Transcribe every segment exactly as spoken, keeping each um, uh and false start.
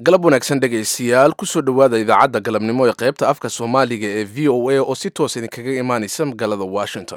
galab wanaagsan dhegaystayaal kusoo dhowaada idaacadda galabnimo ee qaybta afka soomaaliga ee v o a oo si toos idinkaga imaanaysa magaalada washington.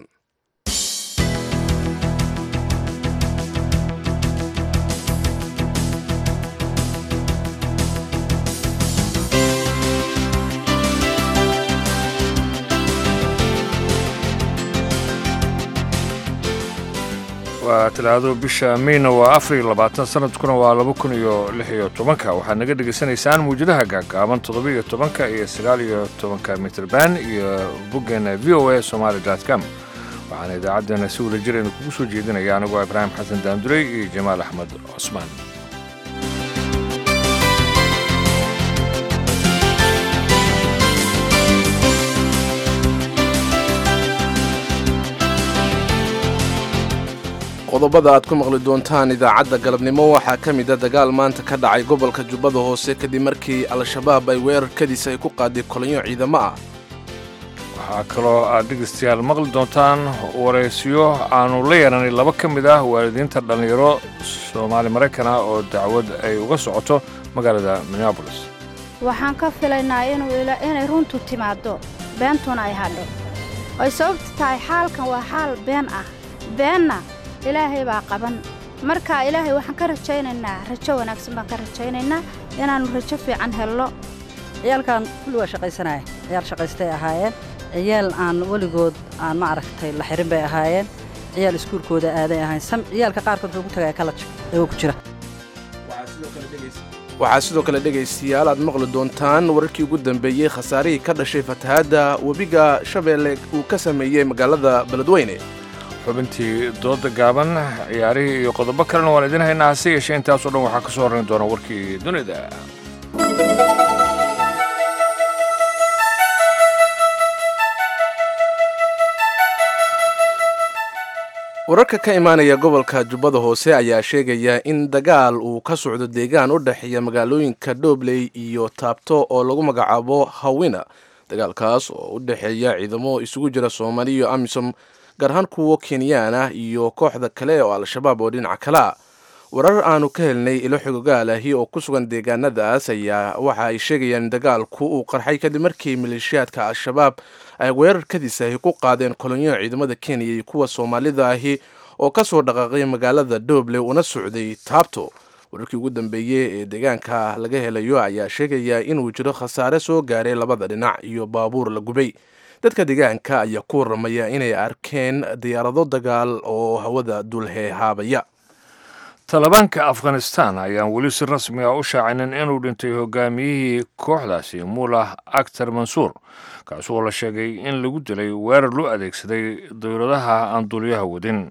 waa talaado bisha Mayna waa afar iyo labaatan sanadkuna waa laba kun iyo lix iyo tobanka waxaad naga dhageysanaysaan muujadaha gaagaaban toddoba iyo tobanka iyo sagaal iyo tobanka mitir band iyo boggeena v o a somali dot com waxaana idaacaddeenna si wada jiraynu kugu soo jeedinaya anigoo Ibraahim Xasan Daandurey iyo Jamaal Axmed Cusmaan. qodobada aad ku maqli doontaan idaacadda galabnimo waxaa ka mid a dagaal maanta ka dhacay gobolka Jubbada Hoose kadib markii al-shabaab ay weerarkadiisa ay ku qaaday kolonyo ciidamo ah. waxaa kaloo aad dhegeystayaal maqli doontaan waraysiyo aanu la yeeranay laba ka mid ah waalidiinta dhallinyaro Soomaali Maraykan ah oo dacwad ay uga socoto magaalada Minneapolis. waxaan ka filaynaa inuu inay runtu timaado beentuna ay hadho ay sababtu tahay xaalkan waa xaal been ah beenna ilaahay baa qaban marka ilaahay waxaan ka rajaynaynaa rajo wanaagsan baan ka rajaynaynaa inaanu rajo fiican helno. ciyaalkan kulli waa shaqaysanaya ciyaal shaqaystay ahaayeen ciyaal aan weligood aan ma aragtay la xirin bay ahaayeen ciyaal iskuulkooda aaday ahayn sam ciyaalka qaarkood wuxuu ku tagay college ayuu ku jira. waxaa sidoo kale dhegaystayaal aad maqli doontaan wararkii ugu dambeeyey khasaarihii ka dhashay fatahaadda webiga Shabeelle uu ka sameeyey magaalada Beledweyne. xubintii dooda gaaban ciyaarihii iyo qodobo kalena waan idin haynaa hase yeeshee intaasoo dhan waxaa ka soo horrayn doona warkii dunida. wararka ka imaanaya gobolka Jubbada Hoose ayaa sheegaya in dagaal uu ka socdo deegaan u dhaxeeya magaalooyinka Doobley iyo Taabto oo lagu magacaabo Hawina. dagaalkaas oo u dhaxeeya ciidamo isugu jira Soomaali iyo Amisom gaar ahaan kuwa Kenyaan ah iyo kooxda kale oo al-shabaab oo dhinaca kale ah. warar aanu ka helnay ilo xogogaal ahi oo ku sugan deegaanadaas ayaa waxa ay sheegayaan dagaalku uu qarxay kadib markii maleeshiyaadka al-shabaab ay weerarkadiisa ay ku qaadeen kolonyo ciidamada Kenya iyo kuwa Soomaalida ahi oo ka soo dhaqaaqay magaalada Doobley una socday Taabto. wararkii ugu dambeeyay ee deegaanka laga helayo ayaa sheegaya inuu jiro khasaare soo gaaray labada dhinac iyo baabuur la gubay. dadka deegaanka ayaa ku waramaya inay arkeen diyaarado dagaal oo hawada dulheehaabaya. Talibaanka Afghanistan ayaan weli si rasmi ah u shaacinin inuu dhintay hogaamiyihii kooxdaasi Mullah Akhtar Mansour kaas oo la sheegay in lagu dilay weerar loo adeegsaday dowladaha aan duuliyaha wadin.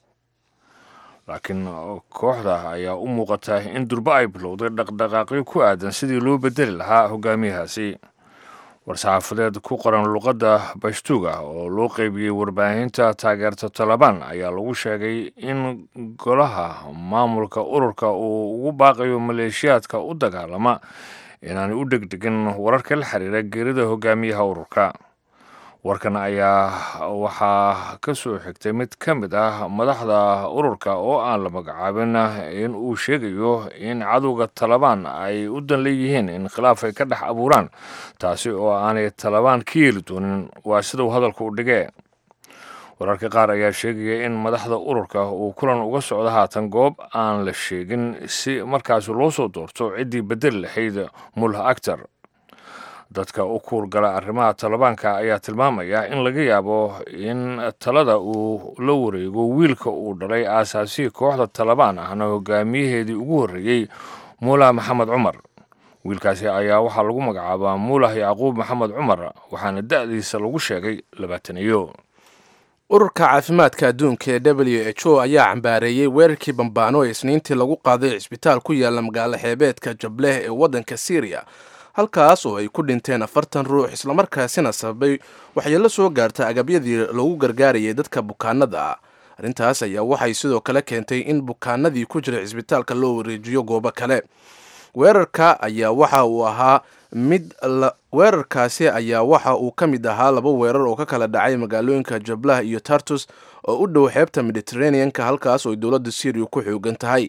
laakiin kooxda ayaa u muuqata in durba ay bilowday dhaqdhaqaaqyo ku aadan sidii loo bedeli lahaa hogaamiyahaasi. war-saxaafadeed ku qoran luqadda Bashtuga oo loo qaybiyey warbaahinta taageerta Taliban ayaa lagu sheegay in golaha maamulka ururka uu ugu baaqayo maleeshiyaadka u dagaalama inaanay u degdegin wararka la xiriira geerida hogaamiyaha ururka. warkan ayaa waxaa ka soo xigtay mid ka mid ah madaxda ururka oo aan la magacaabin in uu sheegayo in cadowga Taliban ay u dan leeyihiin in khilaaf ay ka dhex abuuraan taasi oo aanay Taliban ka yeeli doonin waa sida uu hadalku u dhigay. wararka qaar ayaa sheegaya in madaxda ururka uu kulan uga socdo haatan goob aan la sheegin si markaas loo soo doorto ciddii bedeli lahayd Mullah Akhtar. dadka u kuurgala arrimaha Talibaanka ayaa tilmaamaya in laga yaabo in talada uu la wareego wiilka uu dhalay aasaasii kooxda Taliban ahna hogaamiyaheedii ugu horreeyey Mullah Maxamed Cumar. wiilkaasi ayaa waxaa lagu magacaabaa Mullah Yacquub Maxamed Cumar waxaana da'diisa lagu sheegay labaatan iyo. ururka caafimaadka adduunka ee W H O ayaa cambaareeyey weerarkii bambaano ee Isniintii lagu qaaday cisbitaal ku yaala magaalo xeebeedka Jableh ee waddanka Syria. halkaas oo ay ku dhinteen afartan ruux isla markaasina sababay waxyeello soo gaarta agabyadii lagu gargaarayay dadka bukaanada ah. arrintaas ayaa waxay sidoo kale keentay in bukaanadii ku jira cisbitaalka loo wareejiyo goobo kale. weerarka ayaa waxa uu ahaa mid weerarkaasi ayaa waxa uu ka mid ahaa laba weerar oo ka kala dhacay magaalooyinka Jablah iyo Tartus oo u dhow xeebta Mediterranean-ka halkaas oo dowladda Syria ku xoogan tahay.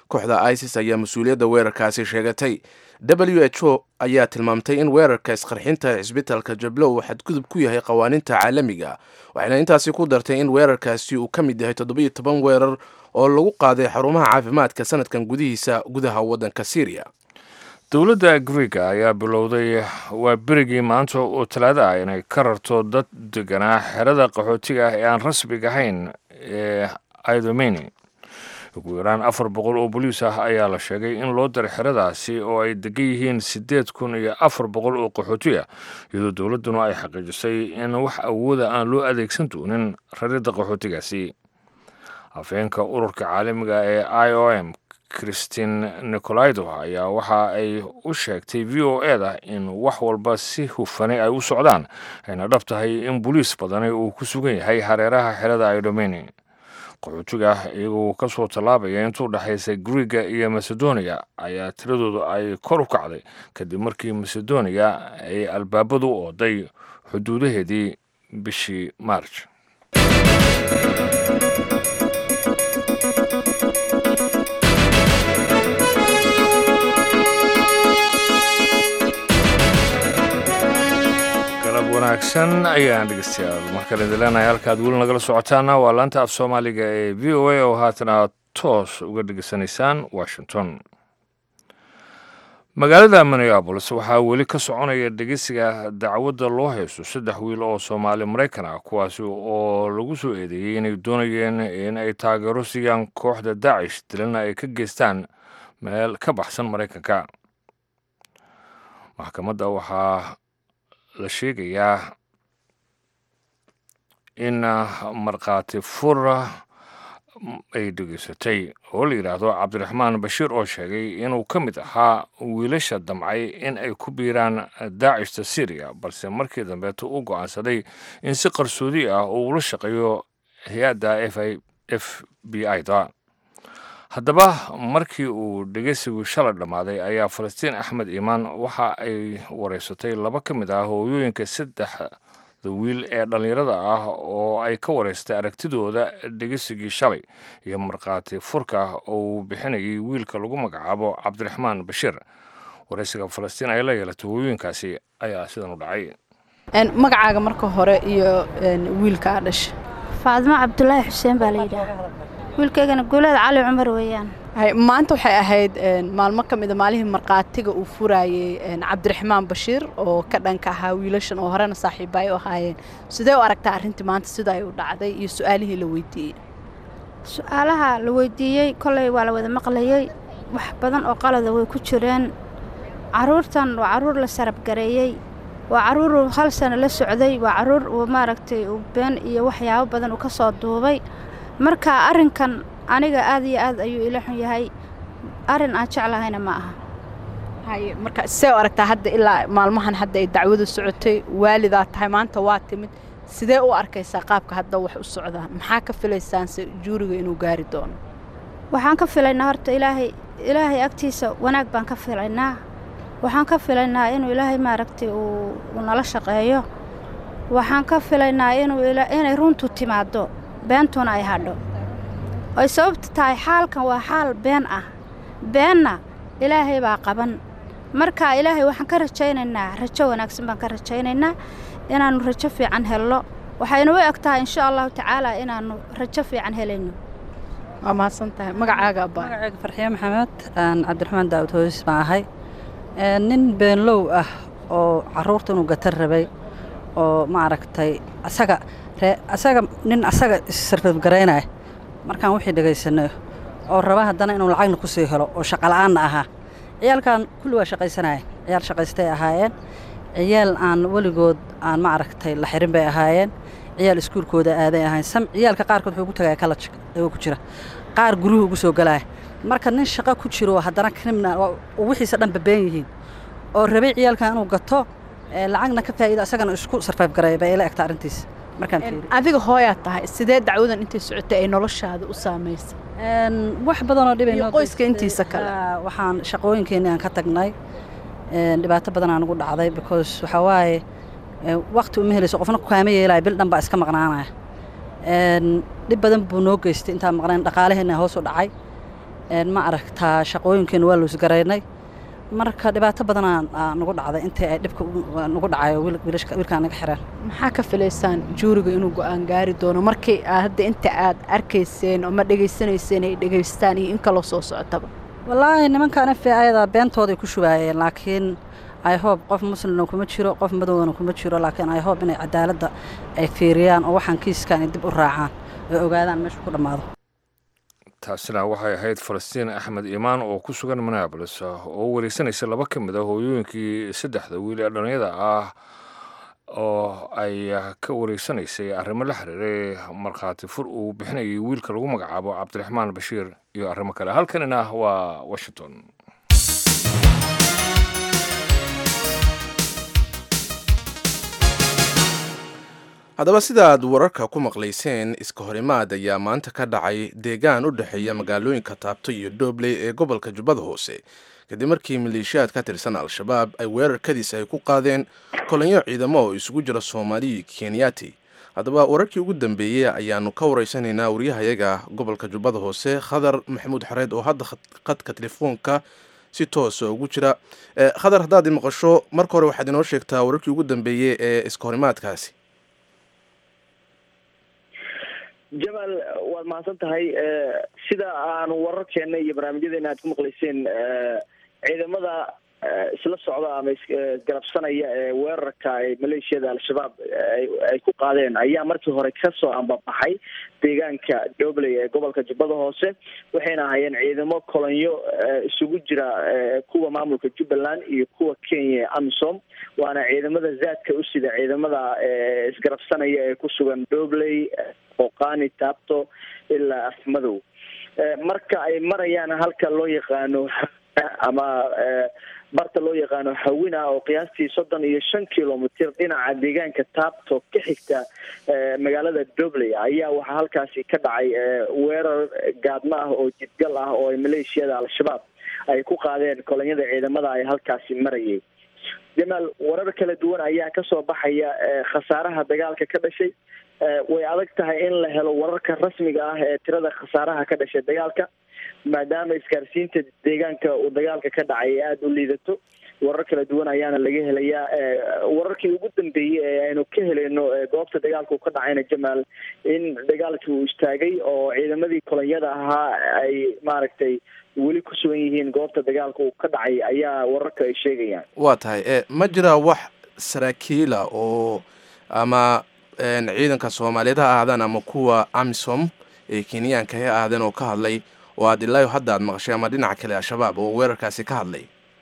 kooxda isis ayaa mas-uuliyadda weerarkaasi sheegatay w h o ayaa tilmaamtay in weerarka isqarxinta cisbitaalka jablo uu xadgudub ku yahay qawaaniinta caalamiga waxayna intaasi ku dartay in weerarkaasi uu ka mid yahay toddobiyo toban weerar oo lagu qaaday xarumaha caafimaadka sanadkan gudihiisa gudaha waddanka syriya dowladda griega ayaa bilowday waa berigii maanta oo talaado ah inay ka rarto dad deganaa xerada qaxootiga ah ee aan rasmiga ahayn ee idomeni ugu yaraan afar boqol oo boliis ah ayaa la sheegay in loo daray xeradaasi oo ay degan yihiin siddeed kun iyo afar boqol oo qaxooti ah iyadoo dowladduna ay xaqiijisay in wax awooda aan loo adeegsan doonin raridda qaxootigaasi afhayeenka ururka caalamiga ee i o m christine nicolaido ayaa waxa ay u sheegtay v o e da in wax walba si hufane ay u socdaan ayna dhab tahay in boliis badani uu ku sugan yahay hareeraha xerada idomeni qaxootiga iyagoo ka soo tallaabaya intuu dhexaysa griega iyo macedonia ayaa tiradoodu ay kor u kacday kadib markii macedonia ay albaabadu u ooday xuduudaheedii bishii march wanaagsan ayaan dhegeystayaal markale idileenahay halkaad weli nagala socotaana waa laanta af soomaaliga ee v o a oo haatan aad toos uga dhegeysanaysaan washington magaalada minneabolis waxaa weli ka soconaya dhegeysiga dacwadda loo haysto saddex wiil oo soomaali maraykan ah kuwaasi oo lagu soo eedeeyey inay doonayeen in ay taageero siiyaan kooxda daacish dilana ay ka geystaan meel ka baxsan maraykanka maxkamadda waxaa la sheegayaa in markhaati fura ay dhegeysatay oo la yidhaahdo cabdiraxmaan bashiir oo sheegay inuu ka mid ahaa wiilasha damcay in ay ku biiraan daacishta syriya balse markii dambeeta u go'aansaday in si qarsoodi ah uu ula shaqeeyo hay-adda f b i da haddaba markii uu dhegeysigu shalay dhammaaday ayaa falastiin axmed iimaan waxa ay wareysatay laba ka mid ah hooyooyinka saddexda wiil ee dhallinyarada ah oo ay ka wareystay aragtidooda dhegeysigii shalay iyo markhaati furka oo uu bixinayay wiilka lagu magacaabo cabdiraxmaan bashiir wareysiga falastiin ay la yeelatay hooyooyinkaasi ayaa sidan u dhacay magacaaga marka hore iyo wiilka aa dhasha faadimo cabdulaahi xuseen baa la yidhaah wiilkaygana guuleed cali cumar weeyaan maanta waxay ahayd maalmo ka mida maalihii markhaatiga uu furayey cabdiraxmaan bashiir oo ka dhanka ahaa wiilashan oo horena saaxiiba ay u ahaayeen sidee u aragtaa arrintii maanta sida ay u dhacday iyo su-aalihii la weydiiyey su-aalaha la weydiiyey kolley waa la wada maqlayey wax badan oo qalada way ku jireen carruurtan waa carruur la sarabgareeyey waa carruur hal sano la socday waa carruur uu maaragtay uu been iyo waxyaabo badan uu ka soo duubay marka arrinkan aniga aad iyo aad ayuu ila xun yahay arrin aan jeclahayna ma aha haye marka see u aragtaa hadda ilaa maalmahan hadda ay dacwadu socotay waalidaa tahay maanta waa timid sidee u arkaysaa qaabka hadda wax u socdaan maxaa ka filaysaan se juuriga inuu gaari doono waxaan ka filaynaa horta ilaahay ilaahay agtiisa wanaag baan ka filaynaa waxaan ka filaynaa inuu ilaahay maaragtay uu nala shaqeeyo waxaan ka filaynaa inuu inay runtu timaado beentuna ay hadho ay sababta tahay xaalkan waa xaal been ah beenna ilaahay baa qaban marka ilaahay waxaan ka rajaynaynaa rajo wanaagsan baan ka rajaynaynaa inaannu rajo fiican helno waxayna u eg tahay insha allahu tacaala inaannu rajo fiican helayno waa mahadsan tahay magacaaga abbaa magacayga farxiye maxamed cabdiraxmaan daawud hooyis baan ahay nin beenlow ah oo carruurta inuu gatar rabay oo maaragtay asaga asaga nin asaga issarfadgaraynaya markaan wixii dhegaysanay oo raba haddana inuu lacagna ku sii helo oo shaqola'aanna ahaa ciyaalkan kulli waa shaqaysanaya ciyaal shaqaystay ahaayeen ciyaal aan weligood aan ma aragtay la xirin bay ahaayeen ciyaal iskuulkooda aaday ahayn sam ciyaalka qaarkood wuxuu ugu tagaya kalaj ayuu ku jira qaar guruhu ugu soo galaya marka nin shaqo ku jiro haddana criminal oo wixiisa dhan babeen yihiin oo rabay ciyaalkan inuu gato lacagna ka faa'iido asagana isku sarfayb garay bay ila egta arrintiisa markaan fiiriyo adiga hooyaad tahay sidee dacwadan intay socotay ay noloshaada u saamaysay wax badan oo dhibayno qoyska intiisa kale waxaan shaqooyinkeennii aan ka tagnay dhibaato badan aan ugu dhacday because waxa waaye waqti uma helayso qofna ku kaama yeelaya bil dhan baa iska maqnaanaya dhib badan buu noo geystay intaan maqnayn dhaqaalaheenna hoos u dhacay ma aragtaa shaqooyinkeena waa loosgaraynay marka dhibaato badan aan nagu dhacday intii ay dhibka nagu dhacayo wiilkaan naga xireen maxaa ka filaysaan juuriga inuu go'aan gaari doono markii hadda inta aad arkayseen oo ma dhegaysanayseen ay dhegaystaan iyo in kaloo soo socotaba wallaahi nimankaan f ayada beentooday ku shubaayeen laakiin I hope qof muslimna kuma jiro qof madowna kuma jiro laakiin I hope inay cadaaladda ay fiiriyaan oo waxaan kiiskaan dib u raacaan oo ogaadaan meesha ku dhamaado taasina waxay ahayd Falastiin Axmed Iimaan oo ku sugan Minneapolis oo wareysanaysa laba ka mid ah hooyooyinkii saddexda wiil ee dhalinyarada ah oo ay ka wareysanaysay arrimo la xiriiray markhaati fur uu bixinayay wiilka lagu magacaabo Cabdiraxmaan Bashiir iyo arrimo kale halkanina waa Washington. haddaba sidaad wararka ku maqlayseen iska horimaad ayaa maanta ka dhacay deegaan u dhexeeya magaalooyinka taabto iyo doobley ee gobolka jubbada hoose kadib markii maleeshiyaad ka tirsan al-shabaab ay weerarkadiis ay ku qaadeen kolonyo ciidamo oo isugu jira soomaali iyo kenyaati haddaba wararkii ugu dambeeyey ayaanu ka waraysanaynaa waryahayaga gobolka jubbada hoose khadar maxamuud xareed oo hadda khadka telefoonka si toosa ugu jira khadar haddaad maqasho marka hore waxaad inoo sheegtaa wararkii ugu dambeeyey ee iska horimaadkaasi. jamaal waad mahadsan tahay sida aanu wararkeena iyo barnaamijyadeena aad ku maqlayseen ciidamada isla socda ama isgarabsanaya ee weerarka ay maleeshiyada al-shabaab ay ku qaadeen ayaa markii hore kasoo ambabaxay deegaanka doobley ee gobolka jubbada hoose waxayna ahaayeen ciidamo kolonyo isugu jira kuwa maamulka jubbaland iyo kuwa kenya ee amisom waana ciidamada zaadka u sida ciidamada isgarabsanaya ee ku sugan doobley oqaani taabto ilaa afmadow marka ay marayaan halka loo yaqaano ama barta loo yaqaano hawina oo qiyaastii soddon iyo shan kilomitr dhinaca deegaanka taabto ka xigta magaalada doobley ayaa waxaa halkaasi ka dhacay weerar gaadmo ah oo jidgal ah oo ay maleeshiyada al-shabaab ay ku qaadeen kolonyada ciidamada ay halkaasi marayay. jamaal warar kala duwan ayaa kasoo baxaya khasaaraha dagaalka ka dhashay way adag tahay in la helo wararka rasmiga ah ee tirada khasaaraha ka dhashay dagaalka maadaama isgaarsiinta deegaanka uu dagaalka ka dhacay aada u liidato warar kala duwan ayaana laga helayaa wararkii ugu dambeeyey ee aynu ka helayno goobta dagaalka uu ka dhacayna jamaal in dagaalkii uu istaagay oo ciidamadii kolonyada ahaa ay maaragtay weli ku sugan yihiin goobta dagaalka uu ka dhacay ayaa wararka ay sheegayaan. waa tahay ma jiraa wax saraakiila oo ama ciidanka soomaaliyeed ha ahaadaan ama kuwa amisom ee kenyaanka ha ahaadeen oo ka hadlay oo aad ilaayo hadda aad maqashay ama dhinaca kale al-shabaab oo weerarkaasi ka hadlay?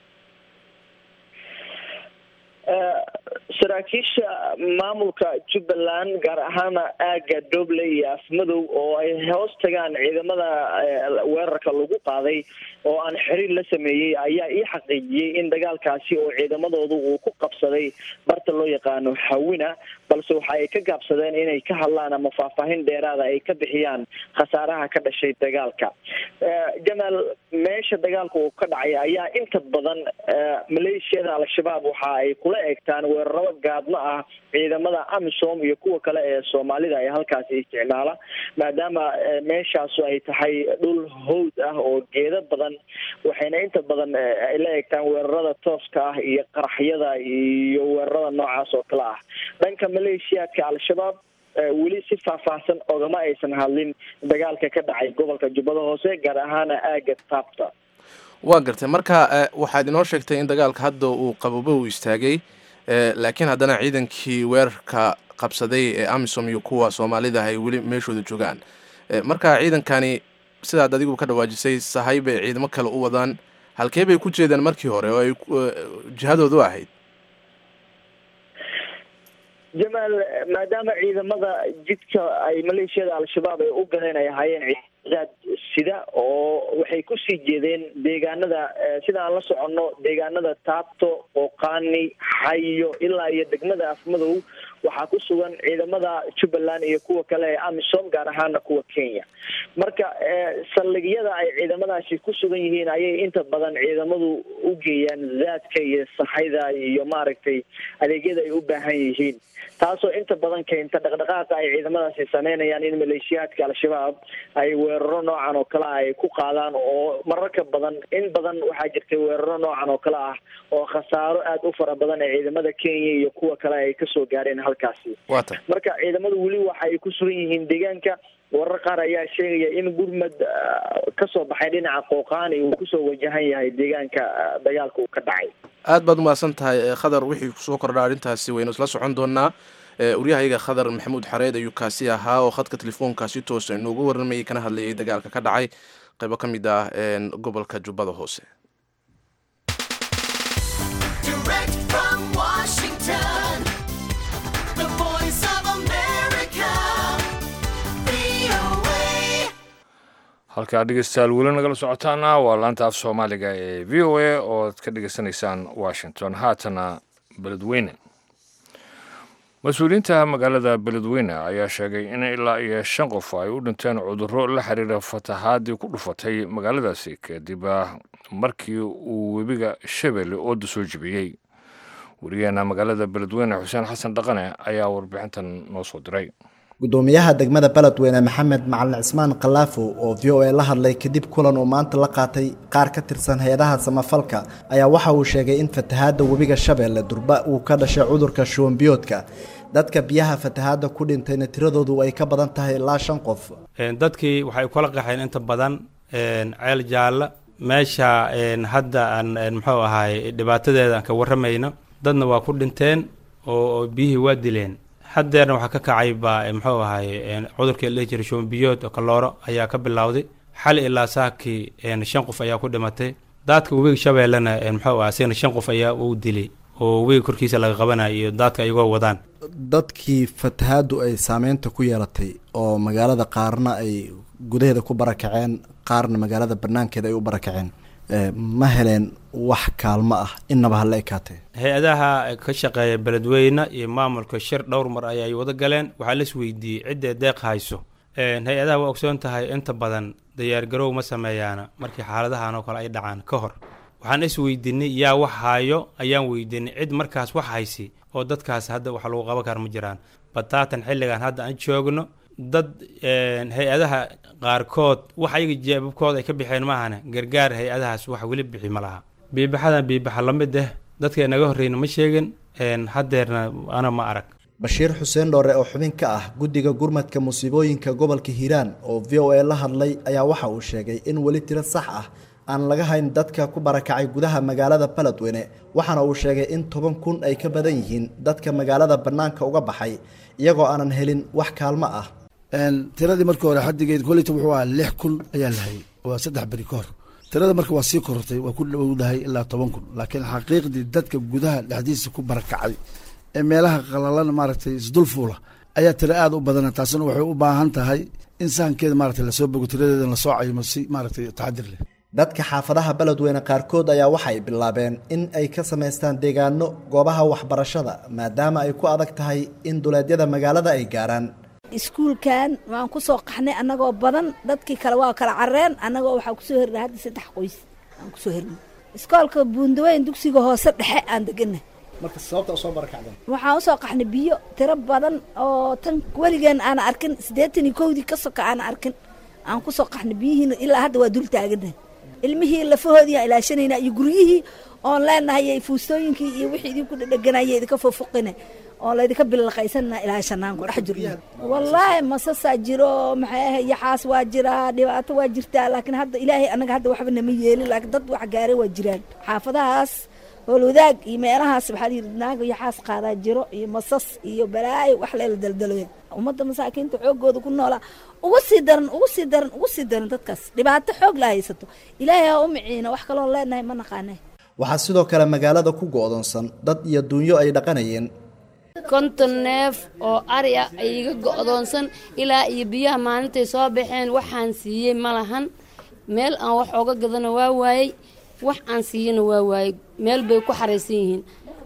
saraakiisha maamulka jubbaland gaar ahaana aaga doobley iyo afmadow oo ay hoos tagaan ciidamada weerarka lagu qaaday oo aan xiriir la sameeyey ayaa ii xaqiijiyey in dagaalkaasi oo ciidamadoodu uu ku qabsaday barta loo yaqaano hawina balse waxa ay ka gaabsadeen inay ka hadlaan ama faahfaahin dheeraada ay ka bixiyaan khasaaraha ka dhashay dagaalka. jamaal meesha dagaalka uu ka dhacay ayaa inta badan maleeshiyada al-shabaab waxa ay kula eegtaan weeraro gaadmo ah ciidamada amisom iyo kuwa kale ee soomaalida ay halkaasi isticmaala maadaama meeshaasu ay tahay dhul hawd ah oo geeda badan waxayna inta badan ay la eegtaan weerarada tooska ah iyo qaraxyada iyo weerarada noocaas oo kale ah. dhanka maleeshiyaadka al-shabaab weli si faahfaahsan ogama aysan hadlin dagaalka ka dhacay gobolka jubbada hoose gaar ahaana aaga taabta. waa gartay marka waxaad inoo sheegtay in dagaalka hadda uu qababo uu istaagay laakiin haddana ciidankii weerarka qabsaday ee amisom iyo kuwa soomaalida ay weli meeshooda joogaan marka ciidankani sidaad adigu ka dhawaajisay sahay bay ciidamo kale u wadaan halkee bay ku jeedaan markii hore oo ay jihadoodu ahayd? jamaal maadaama ciidamada jidka ay maleeshiyada al-shabaab ay u galeen ay ahaayeen zaad sida oo waxay kusii jeedeen deegaanada sida aan la soconno deegaanada taabto oqaani xayo ilaa iyo degmada afmadow waxaa ku sugan ciidamada Jubbaland iyo kuwa kale ee AMISOM gaar ahaan kuwa Kenya marka saldhigyada ay ciidamadaasi ku sugan yihiin ayay inta badan ciidamadu u geeyaan zaadka iyo saxayda iyo maaragtay adeegyada ay u baahan yihiin taasoo inta badan keenta dhaqdhaqaaqa ay ciidamadaasi sameynayaan in maleeshiyaadka al-shabaab ay weeraro noocan oo kale ay ku qaadaan oo mararka badan in badan waxaa jirtay weeraro noocan oo kale ah oo khasaaro aad u fara badan ee ciidamada Kenya iyo kuwa kale ay ka soo gaareen halkaasi marka ciidamadu wali waxa ay ku sugan yihiin deegaanka warar qaar ayaa sheegaya in gurmad ka soo baxay dhinaca Qooqaani uu ku soo wajahan yahay deegaanka dagaalka uu ka dhacay aad baad umaasan tahay Khadar wixii ku soo kordha arintaasi waynu isla socon doonaa uriyahayga Khadar Maxamuud Xareed ayuu kaasi ahaa oo khadka telefoonkaasi toos ah inoogu warramay kana hadlayay dagaalka ka dhacay qaybo ka mid ah gobolka Jubbada Hoose halka dhegeystayaal weli nagala socotaana waa laanta af Soomaaliga ee V O A oo aad ka dhageysanaysaan Washington haatana Beledweyne mas-uuliyiinta magaalada Beledweyne ayaa sheegay in ilaa iyo shan qof ay u dhinteen cudurro la xiriira fatahaadii ku dhufatay magaaladaasi kadib markii uu webiga Shabeelle oo soo jibiyay wariyana magaalada Beledweyne Xuseen Xasan Dhaqane ayaa warbixintan noo soo diray gudoomiyaha degmada Beledweyne Maxamed Macalin Cismaan Qalaafo oo V O A la hadlay kadib kulan uu maanta la qaatay qaar ka tirsan hay'adaha samafalka ayaa waxa uu sheegay in fatahaada webiga Shabeelle durba uu ka dhashay cudurka shuban biyoodka dadka biyaha fatahaada ku dhintayna tiradoodu ay ka badan tahay ilaa shan qof een dadkii waxay kula qaxeen inta badan een ceel jaalla meesha een hadda aan muxuu ahaay dhibaatadeeda ka waramayna dadna waa ku dhinteen oo biyihii waa dileen haddeerna waxaa ka kacay baa muxuu ahaay cudurka la jiray shuban biyood oo kalooro ayaa ka bilowday xal ilaa saakii shan qof ayaa ku dhimatay daadka webiga Shabeellena muxuu ahaay shan shan qof ayaa uu dilay oo webiga korkiisa laga qabanayo daadka ayagoo wadaan dadkii fatahaadu ay saameynta ku yeelatay oo magaalada qaarna ay gudaheeda ku barakaceen qaarna magaalada banaankeeda ay u barakaceen ma heleen wax kaalmo ah inaba hal ekaatay hay'adaha ka shaqeeya Beledweyne iyo maamulka shir dhowr mar ayay wada galeen waxa la isweydiiyay cidda deeq hayso ee hay'adaha waa ogsoon tahay inta badan diyaar garow ma sameeyaan markii xaaladahan oo kale ay dhacaan ka hor waxaan isweydiinay yaa wax hayo ayaan weydiinay cid markaas wax haysi oo dadkaas hadda wax lagu qaban kar ma jiraan bataatan xilligan hadda aan joogno dad hay'adaha qaarkood wax ayaga jeebabkooda ay ka bixeen maahana gargaar hay'adahaas wax wali bixi ma laha biibaxadan biibaxa lamid ah dadka naga horreeyna ma sheegin een hadeerna ana ma arag Bashiir Xuseen Dhoore oo xubin ka ah guddiga gurmadka musiibooyinka gobolka Hiiraan oo V O A la hadlay ayaa waxa uu sheegay in wali tiro sax ah aan laga hayn dadka ku barakacay gudaha magaalada Beledweyne waxaana uu sheegay in toban kun ay ka badan yihiin dadka magaalada banaanka uga baxay iyagoo aanan helin wax kaalmo ah een tiradii markii hore xadigeed kulita wuxuu ahaa lix kun ayaa la hayay waa saddex bari ka hor tirada marka waa sii korortay waa ku dhawdahay ilaa toban kun laakiin xaqiiqdii dadka gudaha dhexdiisa ku barakacay ee meelaha qalalan maaragtay isdulfuula ayaa tira aad u badan taasina waxay u baahan tahay in sahankeeda maaragtay la soo bogo tiradeeda la soo cayimo si maaragtay taxadir leh dadka xaafadaha Beledweyne qaarkood ayaa waxay bilaabeen in ay ka sameystaan deegaano goobaha waxbarashada maadaama ay ku adag tahay in duleedyada magaalada ay gaaraan iskuulkan waan ku soo qaxnay anagoo badan dadkii kale waa kala carreen anagoo waxa ku soo hirnay hadda saddex qoys aan ku soo hirnay iskoolka Buundaweyn dugsiga hoose dhexe aan deganay marka sababta soo barakacday waxaan u soo qaxnay biyo tiro badan oo tan waligan aan arkin siddeetan iyo kow dii ka soka aan arkin aan ku soo qaxnay biyihiina ilaa hadda waa dul taaganay ilmihii lafahoodii ilaashanayna iyo guryihii oo leenahay fuustooyinkii iyo wixii idinku dhadhaganayay idinka foofuqina oo la idinka bilaqaysanna ilaashanaan ku dhex jirno wallaahi masasa jiro maxay ahay yaxaas waa jira dhibaato waa jirtaa laakiin hadda ilaahay anaga hadda waxba nama yeelin laakiin dad wax gaaray waa jiraan xaafadahaas howlwadaag iyo meelahaas waxaa yidhi naaga yaxaas qaadaa jiro iyo masas iyo balaayo wax leela daldaloya ummadda masaakiinta xoogooda ku noolaa ugu sii daran ugu sii daran ugu sii daran dadkaas dhibaato xoog la haysato ilaahay ha u miciina wax kaloo leenahay ma naqaanay waxaa sidoo kale magaalada ku go'doonsan dad iyo dunyo ay dhaqanayeen konton neef oo ari ah ay iga go'doonsan ilaa iyo biyaha maalintay soo baxeen waxaan siiyey ma lahan meel aan wax ooga gadana waa waayey wax aan siiyana waa waayey meel bay ku xaraysan yihiin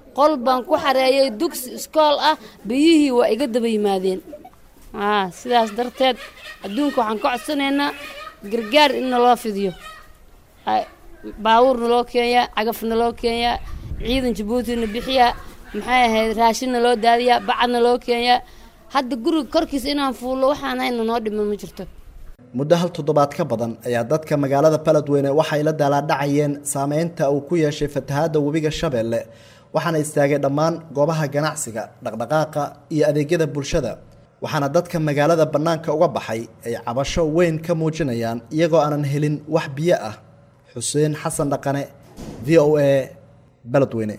qol baan ku xareeyay dugsi iskool ah biyihii waa iga daba yimaadeen aa sidaas darteed adduunka waxaan ka codsanaynaa gargaar in loo fidiyo baawurna loo keenyaa cagafna loo keenyaa ciidan Jabuutina bixiyaa maxay ahayd raashinna loo daadiyaa bacadna loo keenyaa hadda guriga korkiisa inaan fuulo waxaan hayna noo dhiman ma jirto muddo hal toddobaad ka badan ayaa dadka magaalada Beledweyne waxay la daaladhacayeen saameynta uu ku yeeshay fatahaada webiga Shabeelle waxaana istaagay dhammaan goobaha ganacsiga dhaqdhaqaaqa iyo adeegyada bulshada waxaana dadka magaalada banaanka uga baxay ay cabasho weyn ka muujinayaan iyagoo aanan helin wax biyo ah Xuseen Xasan Dhaqane V O A Beledweyne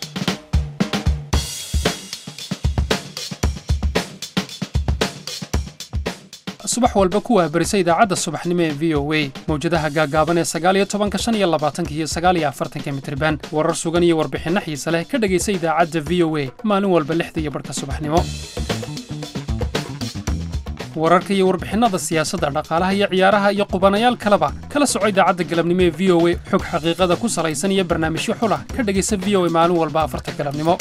subax walba kuwa barisa idaacadda subaxnimo ee V O A mawjadaha gaagaaban ee sagaal iyo toban shan iyo labaatan iyo sagaal iyo afartan mitirban warar sugan iyo warbixinno xiiso leh ka dhageysa idaacadda V O A maalin walba lixda iyo barka subaxnimo wararka iyo warbixinada siyaasadda dhaqaalaha iyo ciyaaraha iyo qubanayaal kaleba kala soco idaacadda galabnimo ee V O A xog xaqiiqada ku salaysan iyo barnaamijyo xul ah ka dhageysa V O A maalin walba afarta galabnimo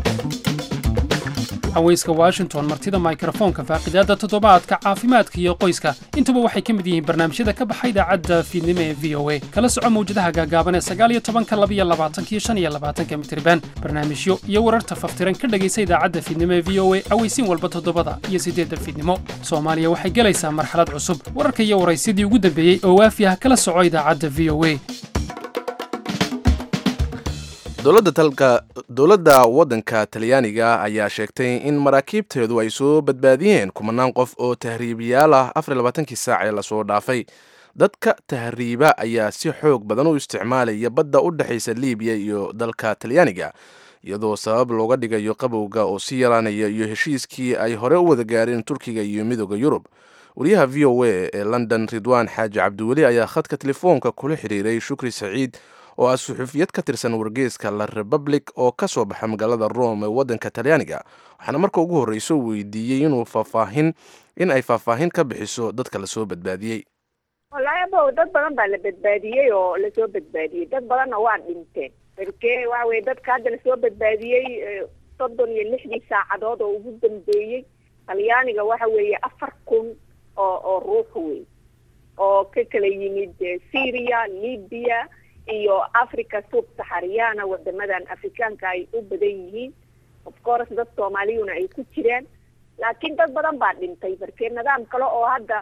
haweyska Washington martida microphone-ka faaqidaada toddobaadka caafimaadka iyo qoyska intuba waxay ka mid yihiin barnaamijyada ka baxay idaacadda fiidnimo ee V O A kala soco mawjadaha gaagaaban ee sagaal iyo toban laba iyo labaatan iyo shan iyo labaatan mitirban barnaamijyo iyo wararta faftiran ka dhageysa idaacadda fiidnimo ee V O A aweysiin walba toddobada iyo sideedda fiidnimo Soomaaliya waxay galaysaa marxalad cusub wararka iyo waraysidii ugu dambeeyay oo waafiya kala soco idaacadda V O A dowladda talka dowladda waddanka Talyaaniga ayaa sheegtay in maraakiibteedu ay soo badbaadiyeen kumanaan qof oo tahriibiyaal ah afar iyo labaatan saac ee la soo dhaafay dadka tahriiba ayaa si xoog badan u isticmaalaya badda u dhaxaysa Liibiya iyo dalka Talyaaniga iyadoo sabab looga dhigayo qabowga oo si yaraanaya iyo heshiiskii ay hore u wada gaareen Turkiga iyo Midowga Yurub wariyaha V O A ee London Ridwaan Xaaji Cabdiweli ayaa khadka telefoonka kula xiriiray Shukri Saciid oo ah suxufiyad ka tirsan wargeyska La Republic oo ka soo baxa magaalada Rome ee waddanka Talyaaniga waxaana marka ugu horreysay weydiiyay inuu faahfaahin in ay faahfaahin ka bixiso dadka la soo badbaadiyay walahi baa dad badan baa la badbaadiyay oo la soo badbaadiyay dad badanna waa dhinteen markee waxa weeye dadka hadda la soo badbaadiyay soddon iyo lixdii saacadood oo ugu dambeeyey Talyaaniga waxa weeye afar kun oo oo ruux wey oo ka kala yimid Syria, Libya iyo Africa Sub-Saharan wadamadan Afrikaanka ay u badan yihiin of course dad Soomaaliyuna ay ku jiraan laakiin dad badan baa dhintay barkeen nidaam kale oo hadda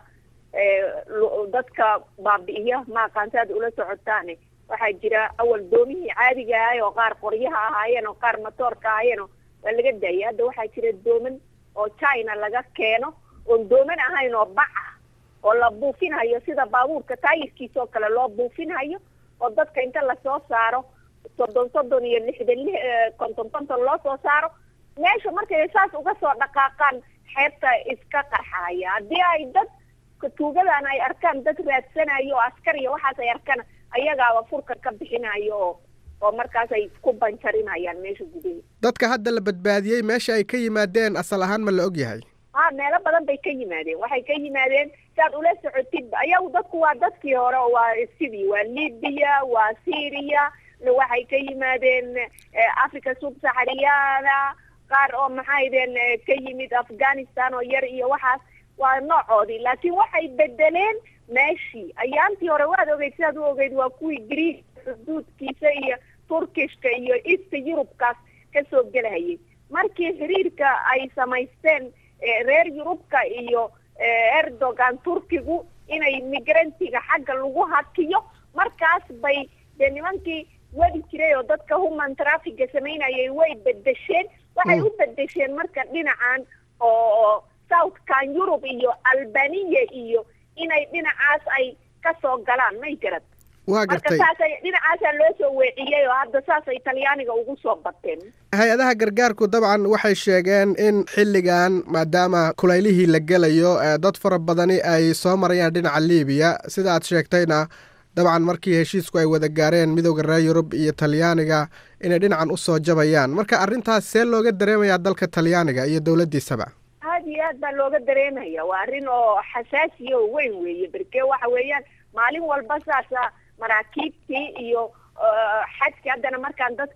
dadka baabi'iya ma qaantaad ula socotaan waxa jira awal doomihii caadiga ah oo qaar qoryaha ahaayeen oo qaar matoorka ahaayeen waa laga daayay hadda waxa jira dooman oo China laga keeno oo dooman ahayn oo bac oo la buufinayo sida baabuurka taayirkiisa oo kale loo buufinayo oo dadka inta la soo saaro soddon soddon iyo lixdan konton konton loo soo saaro meesha markay saas uga soo dhaqaaqaan xeebta iska qarxaya haddii ay dad tuugadan ay arkaan dad raadsanayo askar iyo waxaas ay arkaan ayagaaba furka ka bixinayo oo oo markaas ay ku banjarinayaan meesha gudaheeda dadka hadda la badbaadiyey meesha ay ka yimaadeen asal ahaan ma la og yahay ha meelo badan bay ka yimaadeen waxay ka yimaadeen saad ula socotid ayagu dadku waa dadkii hore waa sidii waa Libya waa Syria waxay ka yimaadeen Africa Sub-Saharan qaar oo maxaydeen ka yimid Afghanistan oo yar iyo waxaas waa noocoodii laakiin waxay bedeleen meeshii ayaantii hore waad ogeyd sidaad u ogeyd waa kuwii Greek xuduudkiisa iyo Turkishka iyo East Europe-kaas ka soo gelayay markii xiriirka ay samaysteen reer Yurubka iyo Erdogan Turkigu inay migrantiga xagga lagu hakiyo markaas bay nimankii wadi jiray oo dadka human traffic sameynayay way bedesheen waxay u bedesheen marka dhinacan oo South Can Europe iyo Albania iyo inay dhinacaas ay ka soo galaan may garad waa gartay marka saas dhinacaas loo soo weeciyay oo hadda saas ay Talyaaniga ugu soo bateen hay-adaha gargaarku dabcan waxay sheegeen in xilligan maadaama kulaylihii la gelayo dad fara badani ay soo marayaan dhinaca Liibiya sida aad sheegtayna dabcan markii heshiisku ay wada gaareen midowga reer Yurub iyo Talyaaniga inay dhinacan u soo jabayaan marka arrintaas see looga dareemayaa dalka Talyaaniga iyo dawladdiisaba aad iyo aad baa looga dareemaya waa arrin oo xasaasi oo weyn weeye barkee waxa weeyaan maalin walba saasa maraakiibtii iyo xadki haddana markaan dadkii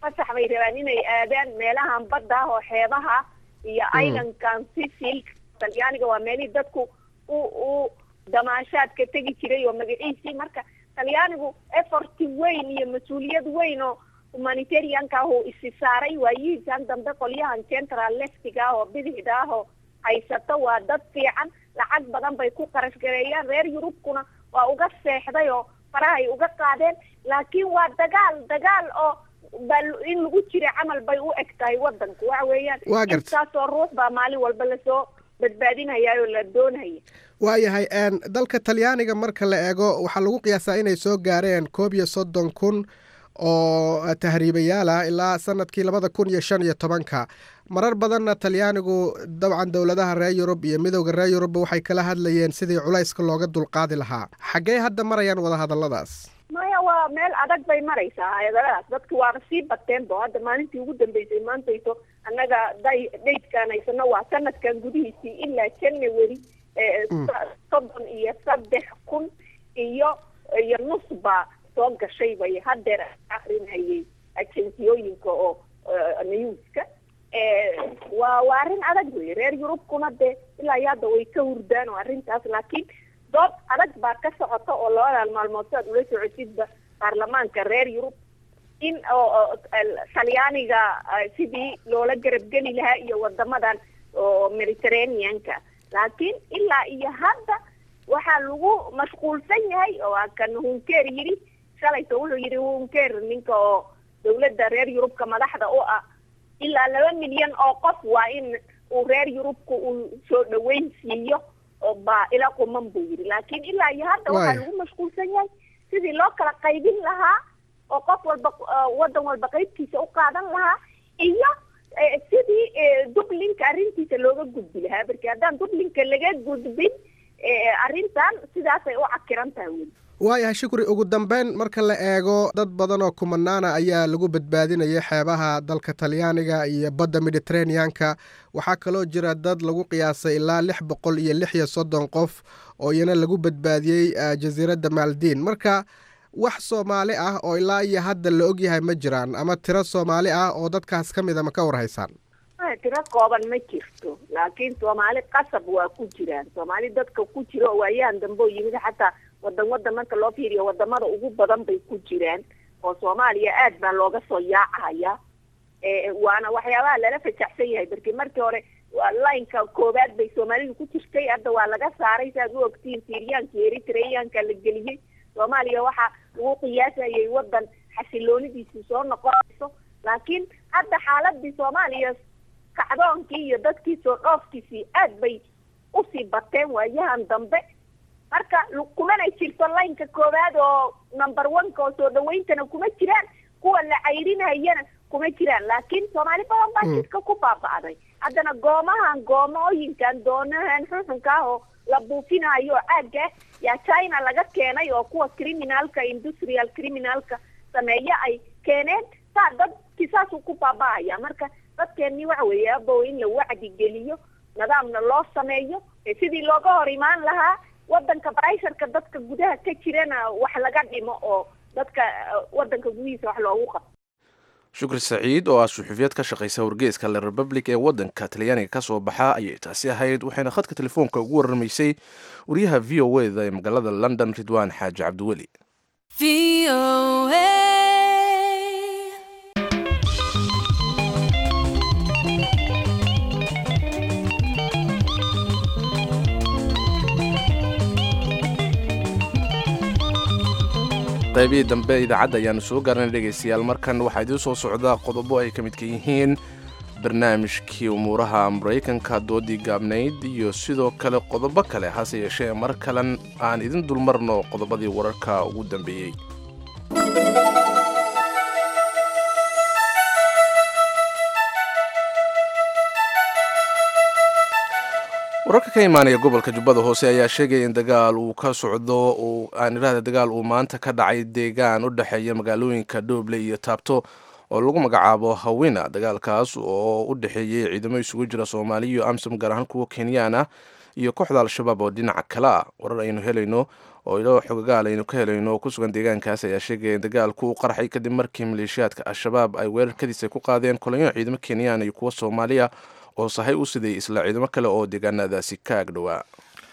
fasax bay rabaan inay aadaan meelahan badda ah oo xeebaha iyo islandkan Sicily. Talyaaniga waa meelihii dadku u u damaashaadka tegi jiray oo magaciisii marka Talyaanigu effort weyn iyo mas'uuliyad weyn oo humanitarianka ah oo isi saaray waayihiisan dambe qolyahan central leftiga oo bidixda ah oo haysata waa dad fiican lacag badan bay ku qarash gareeyaan reer Yurubkuna waa uga seexday oo farahay uga qaadeen laakiin waa dagaal dagaal oo bal in lagu jiro camal bay u egtahay wadanku waxa weeyaan intaas oo ruux baa maalin walba la soo badbaadinaya oo la doonaya waayahay een dalka Talyaaniga marka la eego waxa lagu qiyaasaa inay soo gaareen koob iyo soddon kun oo tahriibayaal ah ilaa sanadkii labada kun iyo shan iyo tobanka marar badanna Talyaanigu dabcan dawladaha reer Yurub iyo midowga reer Yurub waxay kala hadlayeen sidii culayska looga dulqaadi lahaa xagee hadda marayaan wada hadalladaas maya waa meel adag bay maraysaa hay'adahaas dadku waa sii bateen bo hadda maalintii ugu dambeysay maantayto annaga daydkan haysano waa sanadkan gudihiisii ilaa January soddon iyo saddex kun iyo iyo nusba soo gashay bay haddeer akrinayay agenciyooyinka oo newska waa waa arrin adag wey reer Yurubkuna dee ilaa hadda way ka hurdaan oo arrintaas laakiin dood adag baa ka socota oo labada maalmood saad ula socotidba baarlamaanka reer Yurub in oo Talyaaniga sidii loola garabgeli lahaa iyo wadamadan oo Mediterranean-ka laakiin ilaa iyo hadda waxaa lagu mashquulsan yahay oo kan Juncker yiri shalayto wuxuu yiri Juncker ninka oo dawladda reer Yurubka madaxda u ah ilaa laba milyan oo qof waa in uu reer Yurubku uu soo dhaweyn siiyo oo ba ila quman buu yiri laakiin ilaa iyo hadda waxaa lagu mashquulsan yahay sidii loo kala qaybin lahaa oo qof walba wadan walba qaybtiisa u qaadan lahaa iyo sidii Dublinka arrintiisa looga gudbi lahaa barkii haddaan Dublinka laga gudbin arrintan sidaas ay u cakiran tahay waayahay shukri ugu dambeyn marka la eego dad badan oo kumanaana ayaa lagu badbaadinayay xeebaha dalka Talyaaniga iyo badda Mediterranean-ka waxaa kaloo jira dad lagu qiyaasay ilaa lix boqol iyo lix iyo soddon qof oo iyana lagu badbaadiyey jasiiradda Maldiin marka wax Soomaali ah oo ilaa iyo hadda la og yahay ma jiraan ama tiro Soomaali ah oo dadkaas ka mid ah ma ka warhaysaan tiro kooban ma jirto laakiin Soomaali qasab waa ku jiraan Soomaali dadka ku jira oo waayaan dambe yimid xataa wadan wadan marka loo fiiriyo wadamada ugu badan bay ku jiraan oo Soomaaliya aad baa looga soo yaacaya ee waana waxyaabaha lala fajaxsan yahay barkii markii hore waa line-ka koobaad bay Soomaalidu ku jirtay hadda waa laga saaray saad u ogtiin Syrianka Eritreanka la geliyay Soomaaliya waxa lagu qiyaasayay wadan xasiloonidiisu soo noqonayso laakiin hadda xaaladii Soomaaliya kacdoonkii iyo dadkii soo dhoofkiisii aad bay u sii bateen waayahan dambe marka kumana jirto line-ka koobaad oo number one ka soo dhaweyntana kuma jiraan kuwa la cayrinayana kuma jiraan laakiin Soomaali badan baa jidka ku baaba'day haddana goomahan goomooyinkan doonahan xukunka oo la buufinayo aaga yaa China laga keenay oo kuwa criminalka industrial criminalka sameeya ay keeneen saa dad kisaas ku baaba'aya marka dadkeeni waxa weeye abo in la wacdi geliyo nidaamna loo sameeyo sidii looga hor imaan lahaa wadanka pressure-ka dadka gudaha ka jirana wax laga dhimo oo dadka wadanka gudihiisa wax loogu qabto shukri saciid oo ah suxufiyeed ka shaqeysa wargeyska La Republic ee wadanka Talyaaniga ka soo baxa ayay taasi ahayd waxayna khadka telefoonka ugu waramaysay wariyaha V O A da ee magaalada London Ridwaan Xaaji Cabdiweli V O A qaybihii dambe idaacadda ayaanu soo gaarnay dhegaystayaal markan waxaa idiin soo socda qodobo ay ka midka yihiin barnaamijkii umuuraha maraykanka doodii gaabnayd iyo sidoo kale qodobo kale hase yeeshee mar kalen aan idin dulmarno qodobadii wararka ugu dambeeyey wararka ka imaanaya gobolka jubbada hoose ayaa sheegaya in dagaal uu ka socdo uu aan iraahda dagaal uu maanta ka dhacay deegaan u dhexeeya magaalooyinka Dooble iyo Taabto oo lagu magacaabo Hawina dagaalkaas oo u dhexeeyay ciidamo isugu jira Soomaaliya iyo Amsom gaar ahaan kuwa Kenyan ah iyo kooxda Al-Shabaab oo dhinaca kale ah warar aynu helayno oo ilo xogagaal aynu ka helayno ku sugan deegaankaas ayaa sheegaya in dagaalku u qarxay kadib markii maleeshiyaadka al-shabaab ay weerarkadiisa ku qaadeen kolonyo ciidamo kenyaan iyo kuwa soomaaliya oo sahay u siday isla ciidamo kale oo deegaanadaasi ka agdhowaa.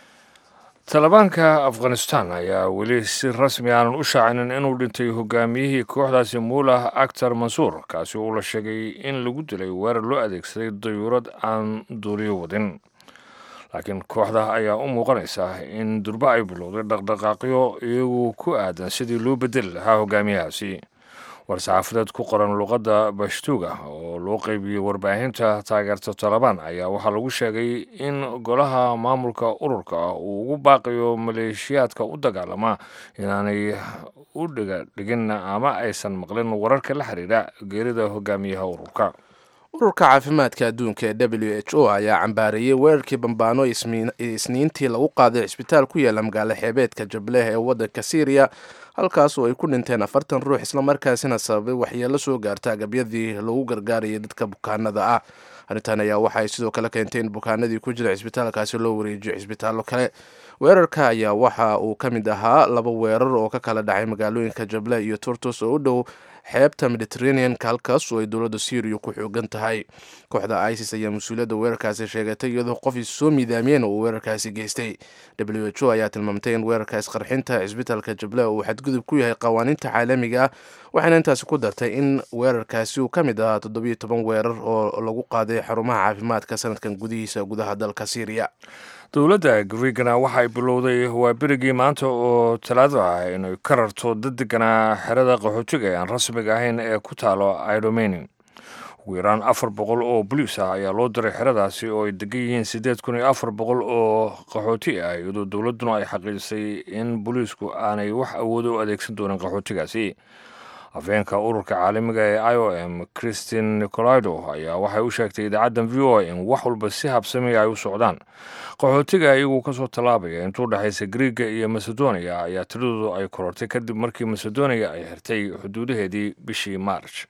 talibaanka afghanistan ayaa weli si rasmi aanan u shaacinin inuu dhintay hogaamiyihii kooxdaasi mullah akhtar mansuur kaasi uu la sheegay in lagu dilay weerar loo adeegsaday dayuurad aan duuliyo wadin, laakiin kooxda ayaa u muuqanaysa in durba ay bilowday dhaqdhaqaaqyo iyagu ku aadan sidii loo bedeli lahaa hogaamiyahaasi. war-saxaafadeed ku qoran luqadda bashtuuga oo loo qaybiyey warbaahinta taageerta talabaan ayaa waxaa lagu sheegay in golaha maamulka ururka uu ugu baaqiyo maleeshiyaadka u dagaalama inaanay u dhiga dhigin ama aysan maqlin wararka la xiriira geerida hogaamiyaha ururka. ururka caafimaadka adduunka ee w h o ayaa cambaareeyey weerarkii bambaano isniintii lagu qaaday cisbitaal ku yaala magaalo xeebeedka jableh ee waddanka syriya, halkaas oo ay ku dhinteen afartan ruux islamarkaasina sababay waxyeelo soo gaarta agabyadii lagu gargaarayay dadka bukaanada ah. arrintan ayaa waxaay sidoo kale keentay in bukaanadii ku jira cisbitaalkaasi loo wareejiyo cisbitaallo kale. weerarka ayaa waxa uu ka mid ahaa laba weerar oo ka kala dhacay magaalooyinka jableh iyo turtus oo u dhow xeebta mediterranean-ka, halkaas oo ay dowladda syriya ku xoogan tahay. kooxda isis ayaa mas-uuliyadda weerarkaasi sheegatay iyadoo qof soo miidaamiyeen oo uu weerarkaasi geystay. w h o ayaa tilmaamtay in weerarka isqarxinta cisbitaalka jableh uu xadgudub ku yahay qawaaniinta caalamiga ah, waxayna intaasi ku dartay in weerarkaasi uu ka mid ahaa toddobiyo toban weerar oo lagu qaaday xarumaha caafimaadka sanadkan gudihiisa gudaha dalka syriya. dowladda griigana waxay bilowday waa berigii maanta oo talaado ah inay ka rarto dad deganaa xerada qaxootiga ee aan rasmiga ahayn ee ku taalo idomeni. ugu yaraan afar boqol oo boliis ah ayaa loo diray xeradaasi oo ay degan yihiin siddeed kun iyo afar boqol oo qaxooti ah, iyadoo dowladduna ay xaqiijisay in boliisku aanay wax awoodo u adeegsan doonin qaxootigaasi. afeenka ururka caalamiga ee i o m christine nicolaido ayaa waxay u sheegtay idaacaddan v o a in wax walba si habsamiya ay u socdaan. qaxootiga iyagoo kasoo tallaabaya intuu dhexaysa griiga iyo macedonia ayaa tiradoodu ay korortay kadib markii macedonia ay xirtay xuduudaheedii bishii march.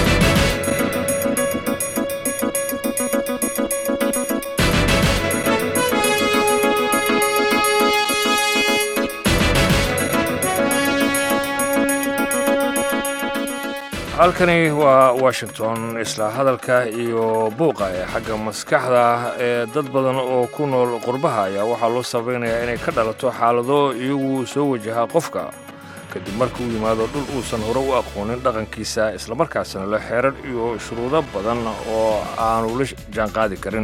halkani waa washington. isla hadalka iyo buuqa ee xagga maskaxda ee dad badan oo ku nool qurbaha ayaa waxaa loo sabaynayaa inay ka dhalato xaalado iyagu soo wajaha qofka kadib markuu yimaado dhul uusan hore u aqoonin dhaqankiisa, islamarkaasna leh xeerar iyo shuruudo badan oo aanu la jaanqaadi karin.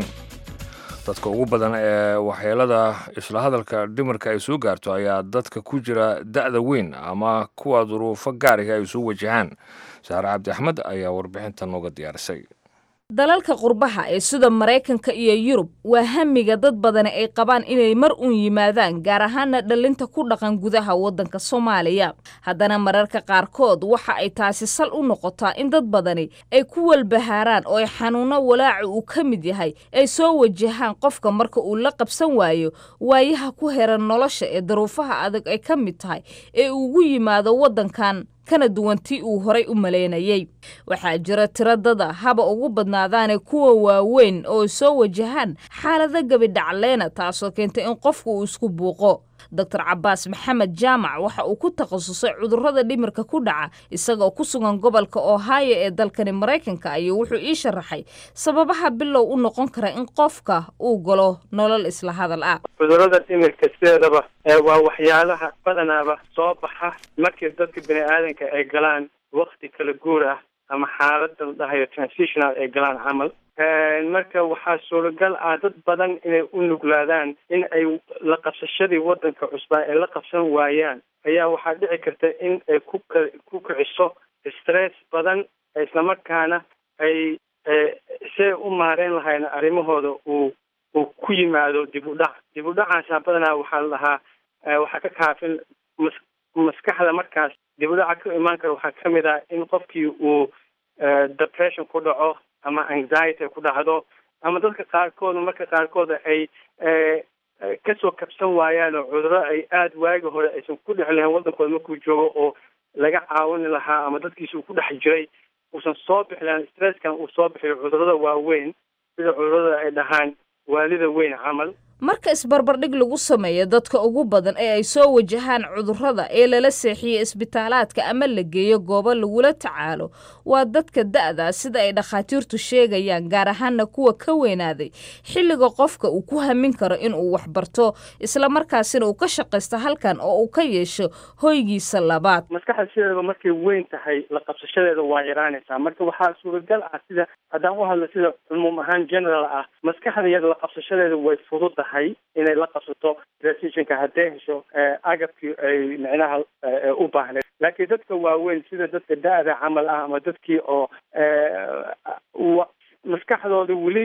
dadka ugu badan ee waxyeelada isla hadalka dhimarka ay soo gaarto ayaa dadka ku jira da'da weyn ama kuwa duruufo gaariga ay soo wajahaan. saare cabdi axmed ayaa warbixinta nooga diyaarisay. dalalka qurbaha ee sida Mareykanka iyo Yurub waa hamiga dad badan ay qabaan inay mar uun yimaadaan, gaar ahaan dhalinta ku dhaqan gudaha wadanka Soomaaliya. haddana mararka qaarkood waxa ay taasi sal u noqotaa in dad badani ay ku walbahaaraan oo ay xanuuno walaac uu ka mid yahay ay soo wajahaan qofka marka uu la qabsan waayo waayaha ku heran nolosha ee daruufaha adag ay ka mid tahay ee ugu yimaado wadankan kana duwantii uu horay u maleynayay. waxaa jira tiradada haba ugu badnaadaane kuwa waaweyn oo soo wajahaan xaalada gabidhacleena, taasoo keentay in qofku uu isku buuqo. doctor Cabbaas Maxamed Jaamac waxa uu ku takhasusay cudurrada dhimirka ku dhaca isagoo ku sugan gobolka Ohio ee dalkani Mareykanka ayuu wuxuu ii sharaxay sababaha bilow u noqon kara in qofka uu galo nolol isla hadal ah. cudurrada dhimirka sideedaba waa waxyaalaha badanaaba soo baxa markii dadka bini'aadanka ay galaan waqti kala guur ah ama xaalada la dhahayo transitional ay galaan camal. marka waxaa suuragal ah dad badan inay u nuglaadaan in ay la qabsashadii wadanka cusbaa ay la qabsan waayaan, ayaa waxaa dhici karta in ay ku ku kiciso stress badan, islamarkaana ay see u maareyn lahayn arrimahooda uu uu ku yimaado dib u dhac. dib u dhacaasa badanaa waxaa la dhahaa waxaa ka kaafin mas maskaxda markaas dib u dhaca ka imaan kara waxaa ka mid ah in qofkii uu depression ku dhaco ama anxiety ku dhacdo, ama dadka qaarkood marka qaarkood ay kasoo kabsan waayaan oo cudurro ay aada waagi hore aysan ku dhex lahayn wadankooda markuu joogo oo laga caawini lahaa ama dadkiisa uu ku dhex jiray uusan soo bixi lahayn, stresskan uu soo bixiyo cudurrada waaweyn sida cudurrada ay dhahaan waalida weyn camal. marka isbarbardhig lagu sameeyo dadka ugu badan ee ay soo wajahaan cudurrada ee lala seexiyey isbitaalaadka ama la geeyo goobo lagula tacaalo waa dadka da'da sida ay dhakhaatiirtu sheegayaan gaar ahaana kuwa ka weynaaday xilliga qofka uu ku hamin karo inuu wax barto isla markaasina uu ka shaqaysto halkan oo uu ka yeesho hoygiisa labaad. maskaxda sideedaba markay weyn tahay la qabsashadeeda waa yaraanaysaa marka waxaa suuragal ah sida haddaan u hadlo sida cumuum ahaan general ah maskaxda iyada la qabsashadeeda way fududahay inay la qabsato transitionka hadday hesho agabkii ay micnaha u baahneed laakiin dadka waaweyn sida dadka da-da camal ah ama dadkii oo maskaxdooda weli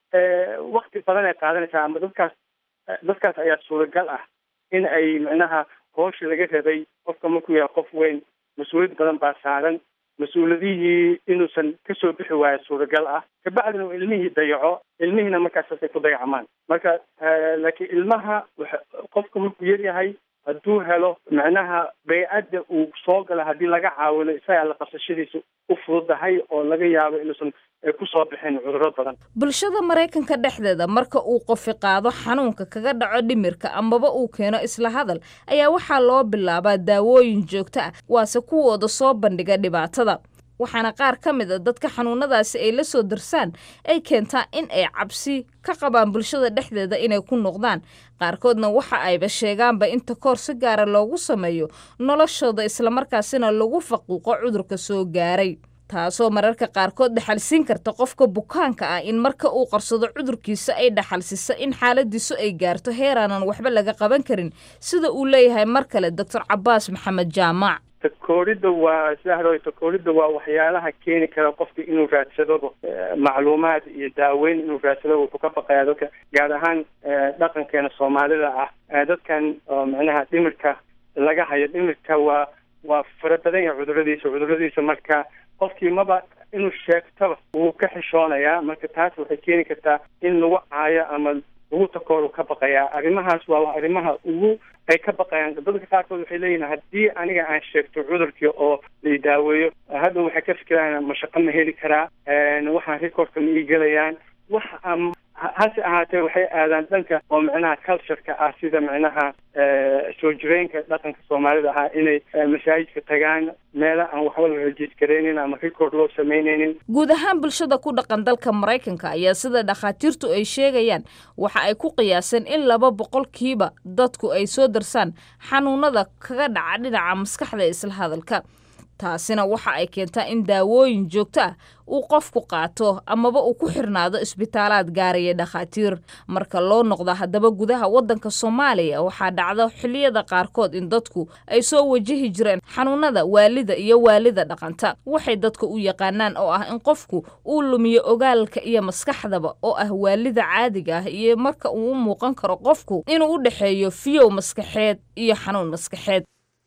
wakti badan ay qaadanaysaa ama dadkaas dadkaas ayaa suuragal ah in ay micnaha hoosha laga rabay qofka markuu yahay qof weyn mas-uuliyad badan baa saaran mas-uuladihii inuusan kasoo bixi waayo suuragal ah kabacdina uu ilmihii dayaco ilmihiina markaasasay ku dayacmaan marka laakiin ilmaha qofka markuu yar yahay hadduu helo macnaha baycadda uu soo gala haddii laga caawino isagaa la qabsashadiisa u fududahay oo laga yaabo inuusan ku soo bixin cudurro badan. bulshada maraykanka dhexdeeda marka uu qofi qaado xanuunka kaga dhaco dhimirka amaba uu keeno isla hadal ayaa waxaa loo bilaabaa daawooyin joogto ah waase kuwooda soo bandhiga dhibaatada waxaana qaar ka mid a dadka xanuunadaasi ay la soo darsaan ay keentaa in ay cabsi ka qabaan bulshada dhexdeeda inay ku noqdaan qaarkoodna waxa ayba sheegaanba inta koor si gaara loogu sameeyo noloshooda islamarkaasina lagu faquuqo cudurka soo gaaray taasoo mararka qaarkood dhaxalsiin karta qofka bukaanka ah in marka uu qarsado cudurkiisa ay dhaxalsiisa in xaaladiisu ay gaarto heeraanan waxba laga qaban karin sida uu leeyahay mar kale doctor Cabaas Maxamed Jaamac. takooridda waa sahro takooridda waa waxyaalaha keeni kara qofka inuu raadsado macluumaad iyo daaweyn inuu raadsado wuxuu ka baqayaa dadka gaar ahaan dhaqankeena Soomaalida ah dadkan macnaha dhimirka laga hayo dhimirka waa waa fara badan yahay cuduradiisa cuduradiisa marka qofkii maba inuu sheegtaba wuu ka xishoonayaa marka taas waxay keeni kartaa in lagu caayo ama lagu takooru ka baqayaa arrimahaas waa arrimaha ugu ay ka baqayaan dadka qaarkood waxay leeyihiin haddii aniga aan sheegto cudurkii oo la daaweeyo hadda waxay ka fikirayaan ma shaqo ma heli karaa waxaan recordka ma ii gelayaan wax hase ahaatee waxay aadaan dhanka oo macnaha cultureka ah sida macnaha soo jireenka dhaqanka Soomaalida ahaa inay masaajidka tagaan meelo aan waxba la rejiiskareynin ama record loo sameyneynin. guud ahaan bulshada ku dhaqan dalka Maraykanka ayaa sida dhakhaatiirtu ay sheegayaan waxa ay ku qiyaaseen in laba boqolkiiba dadku ay soo darsaan xanuunada kaga dhaca dhinaca maskaxda isla hadalka taasina waxa ay keentaa in daawooyin joogto ah uu qofku qaato amaba uu ku xirnaado isbitaalaad gaaraya dhakhaatiir marka loo noqdo haddaba gudaha waddanka Soomaaliya waxaa dhacda xilliyada qaarkood in dadku ay soo wajahi jireen xanuunada waalida iyo waalida dhaqanta waxay dadku u yaqaanaan oo ah in qofku uu lumiyo ogaalka iyo maskaxdaba oo ah waalida caadiga ah iyo marka uu u muuqan karo qofku inuu u dhaxeeyo fiyow maskaxeed iyo xanuun maskaxeed.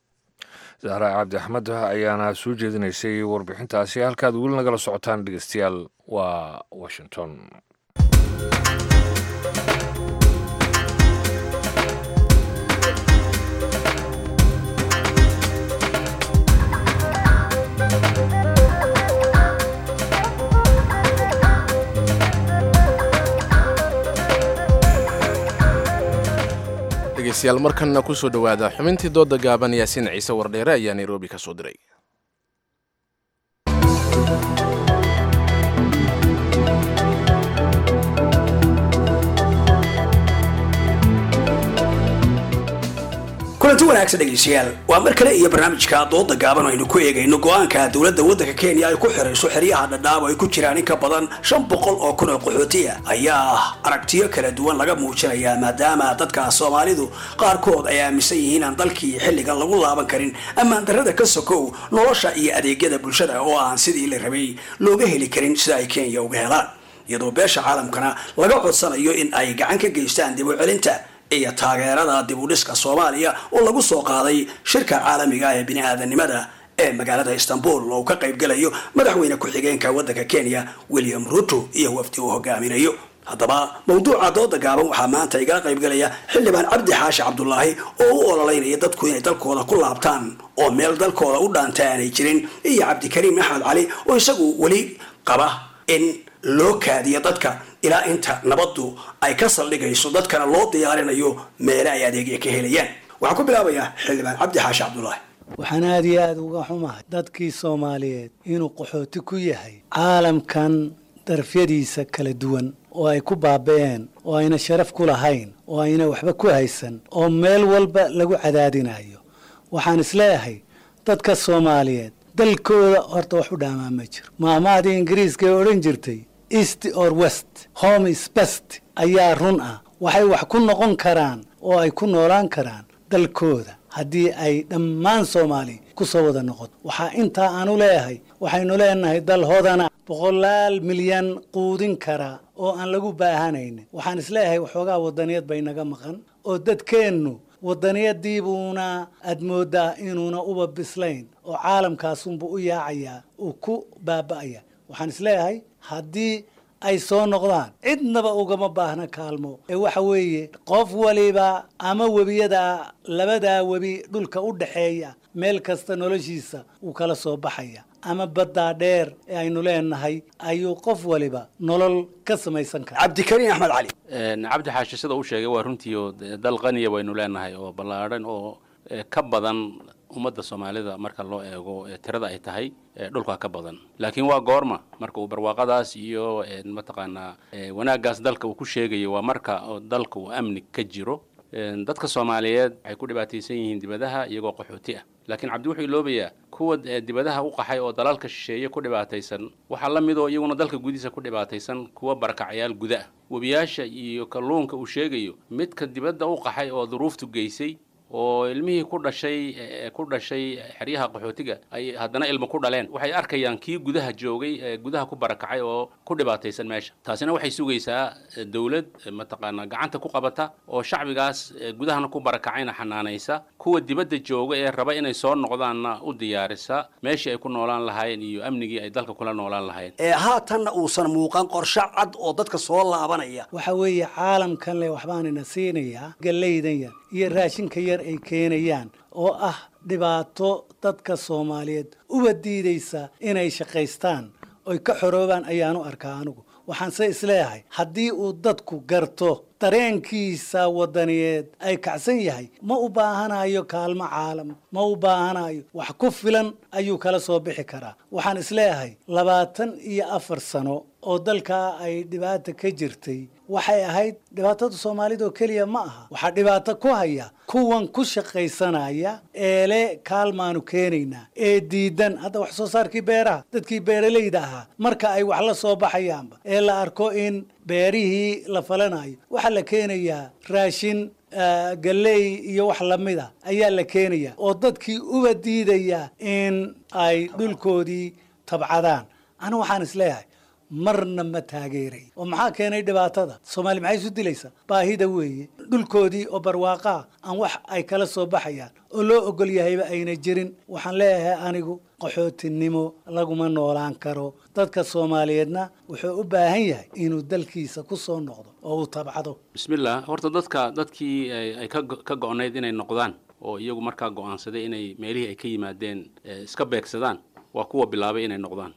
zahra cabdi axmed ayaana soo jeedinaysay warbixintaasi halkaad weli nagala socotaan dhegeystayaal waa Washington. dhegeystayaal markanna ku soo dhowaada xubintii dooda gaaban Yaasiin Ciise Wardheere ayaa Nairobi ka soo diray. kulanti wanaagsan dhegeystayaal waa mar kale iyo barnaamijka dooda gaaban aynu ku eegayno go'aanka dowladda waddanka Kenya ay ku xirayso xeryaha dhadhaab ay ku jiraan in ka badan shan boqol oo kun oo qaxootiya ayaa aragtiyo kala duwan laga muujinayaa maadaama dadka Soomaalidu qaarkood ay aaminsan yihiin aan dalkii xilligan lagu laaban karin ama darrada ka sokow nolosha iyo adeegyada bulshada oo aan sidii la rabay looga heli karin sida ay Kenya uga helaan iyadoo beesha caalamkana laga codsanayo in ay gacan ka geystaan dib u celinta iyo taageerada dib u dhiska Soomaaliya oo lagu soo qaaday shirka caalamiga ah ee bini'aadanimada ee magaalada Istanbul oo ka qayb galayo madaxweyne ku-xigeenka waddanka Kenya William Ruto iyo wafdi uu hogaaminayo. haddaba mawduuca dooda gaaban waxaa maanta iga qayb galaya xildhibaan Cabdi Xaashi Cabdullaahi oo u ololeynaya dadku inay dalkooda ku laabtaan oo meel dalkooda u dhaantaan ay jirin iyo Cabdikariim Axmed Cali oo isagu wali qaba in loo kaadiya dadka ilaa inta nabaddu ay ka saldhigayso dadkana loo diyaarinayo meele ay adeegya ka helayaan. waxaan ku bilaabayaa xildhibaan cabdi xaashi cabdulaahi. waxaan aad iyo aada uga xumahay dadkii soomaaliyeed inuu qaxooti ku yahay caalamkan darafyadiisa kala duwan oo ay ku baaba'een oo ayna sharaf ku lahayn oo ayna waxba ku haysan oo meel walba lagu cadaadinayo. waxaan isleeyahay dadka soomaaliyeed dalkooda horta wax u dhaamaa ma jiro. maamaadii ingiriiska ee odhan jirtay east or west home is best ayaa run ah. waxay wax ku noqon karaan oo ay ku noolaan karaan dalkooda haddii ay dhammaan soomaali ku soo wada noqoto. waxaa intaa aanu leeyahay waxaynu leenahay dal hodana boqolaal milyan quudin kara oo aan lagu baahanaynin. waxaan isleeyahay waxoogaa wadaniyad bay naga maqan oo dadkeennu wadaniyadiibuuna aad moodaa inuuna uba bislayn oo caalamkaasunbu u yaacayaa uu ku baaba'aya. waxaan isleeyahay haddii ay soo noqdaan cidnaba ugama baahna kaalmo ee waxa weeye qof waliba ama webiyada labadaa webi dhulka u dhaxeeya meel kasta noloshiisa uu kala soo baxaya ama baddaa dheer ee aynu leenahay ayuu qof waliba nolol ka samaysan kara. cabdikariin axmed cali. cabdi xaashi sida uu sheegay waa runtii oo dal qaniya baynu leenahay oo ballaadhan oo ka badan ummadda soomaalida marka loo eego tirada ay tahay dhulka ka badan. laakiin waa goorma marka uu barwaaqadaas iyo mataqaanaa wanaaggaas dalka uu ku sheegayo waa marka dalka uu amni ka jiro. dadka soomaaliyeed waxay ku dhibaataysan yihiin dibadaha iyagoo qaxooti ah. laakiin cabdi wuxuu iloobayaa kuwa dibadaha u qaxay oo dalalka shisheeye ku dhibaataysan waxaa la mid oo iyaguna dalka gudihiisa ku dhibaataysan kuwa barakacayaal guda ah. webiyaasha iyo kalluunka uu sheegayo midka dibadda u qaxay oo duruuftu geysay oo ilmihii ku dhashay ku dhashay xeryaha qaxootiga ay haddana ilmo ku dhaleen waxay arkayaan kii gudaha joogay gudaha ku barakacay oo ku dhibaataysan meesha. taasina waxay sugaysaa dawlad mataqaanaa gacanta ku qabata oo shacbigaas gudahana ku barakacayna xanaanaysa kuwa dibadda jooga ee raba inay soo noqdaanna u diyaarisa meeshii ay ku noolaan lahaayeen iyo amnigii ay dalka kula noolaan lahaayeen. ee haatanna uusan muuqan qorshe cad oo dadka soo laabanaya. waxa weeye caalamkan le waxbaanina siinayaa gallaydan yar iyo raashinka yar ay keenayaan oo ah dhibaato dadka soomaaliyeed uba diidaysa inay shaqaystaan oy ka xoroobaan ayaanu arkaa anigu. waxaan se isleeyahay haddii uu dadku garto dareenkiisa wadaniyeed ay kacsan yahay ma u baahanayo kaalmo caalam ma u baahanayo wax ku filan ayuu kala soo bixi karaa. waxaan isleeyahay labaatan iyo afar sano oo dalkaa ay dhibaata ka jirtay waxay ahayd dhibaatada soomaalida oo keliya ma aha. waxaa dhibaato ku haya kuwan ku shaqaysanaya eele kaalmaanu keenaynaa ee diidan hadda wax soo saarkii beeraha dadkii beeralayda ahaa marka ay wax la soo baxayaanba ee la arko in beerihii la falanayo waxaa la keenayaa raashin galley iyo wax lamid a ayaa la keenaya oo dadkii uba diidaya in ay dhulkoodii tabcadaan. ana waxaan isleeyahay marna ma taageeray oo maxaa keenay dhibaatada soomaali maxay isu dilaysaa baahida weeye dhulkoodii oo barwaaqaa aan wax ay kala soo baxayaan oo loo ogol yahayba ayna jirin. waxaan leeyahay anigu qaxootinimo laguma noolaan karo. dadka soomaaliyeedna wuxuu u baahan yahay inuu dalkiisa ku soo noqdo oo uu tabcado. bismillah horta dadka dadkii ay ka go-nayd inay noqdaan oo iyagu markaa go-aansaday inay meelihii ay ka yimaadeen iska beegsadaan waa kuwa bilaabay inay noqdaan.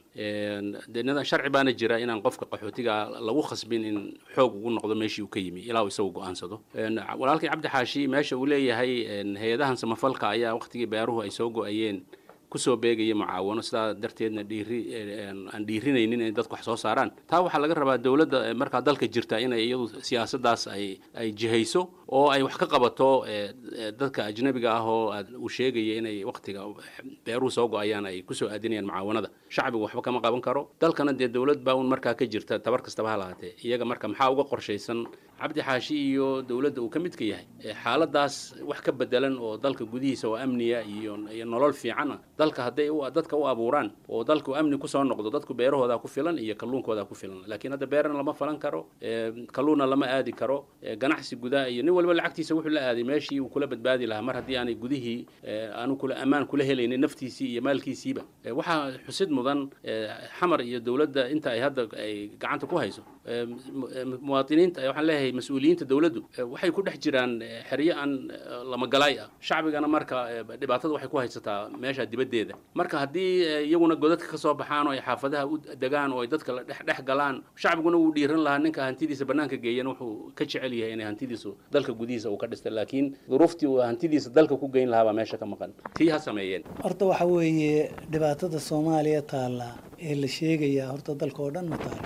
dee sharci baana jira inaan qofka qaxootiga lagu khasbin in xoog ugu noqdo meeshii uu ka yimi ilaa uu isagu go-aansado. walaalkii cabdi xaashi meesha uu leeyahay hay-adahan samafalka ayaa waqtigii beeruhu ay soo go-ayeen kusoo beegaya mucaawano sidaa darteedna dhiiri aan dhiirinaynin inay dadku wax soo saaraan. taa waxaa laga rabaa dawladda markaa dalka jirta inay iyadu siyaasaddaas ay ay jihayso oo ay wax ka qabato dadka ajnabiga ah oo uu sheegaya inay waqtiga beeruhu soo go-ayaan ay kusoo aadinayaan mucaawanada. shacbigu waxba kama qaban karo dalkana dee dawlad baa un markaa ka jirta tabar kastaba ha lahaatee. iyaga marka maxaa uga qorshaysan cabdi xaashi iyo dawladda uu ka midka yahay xaaladaas wax ka bedelan oo dalka gudihiisa oo amniya iyo iyo nolol fiicana dalka hadday dadka u abuuraan oo dalku amni ku soo noqdo dadku beerahooda ku filan iyo kalluunkooda ku filan. laakiin hadda beerana lama falan karo kalluuna lama aadi karo ganacsi gudaa iyo nin walba lacagtiisa wuxuu la aaday meeshii uu kula badbaadi lahaa mar haddii aanay gudihii aanu kula ammaan kula helaynin naftiisii iyo maalkiisiiba waxaa xusid mudan xamar iyo dowladda inta ay hadda ay gacanta ku hayso muwaadiniinta waxaan leeyahay mas-uuliyiinta dowladdu waxay ku dhex jiraan xeryo aan lama galay ah shacbigana marka dhibaatada waxay ku haysataa meesha dibaddeeda marka haddii iyaguna godadka ka soo baxaan oo ay xaafadaha u degaan oo ay dadka la dhex dhex galaan shacbiguna wuu dhiiran lahaa ninka hantidiisa bannaanka geeyana wuxuu ka jecel yahay inay hantidiisu dalka gudihiisa uu ka dhistay laakiin duruuftii uu hantidiisa dalka ku geyn lahaa baa meesha ka maqan tii ha sameeyeen horta waxa weeye dhibaatada soomaaliya taalla ee la sheegayaa horta dalka oo dhan ma taalo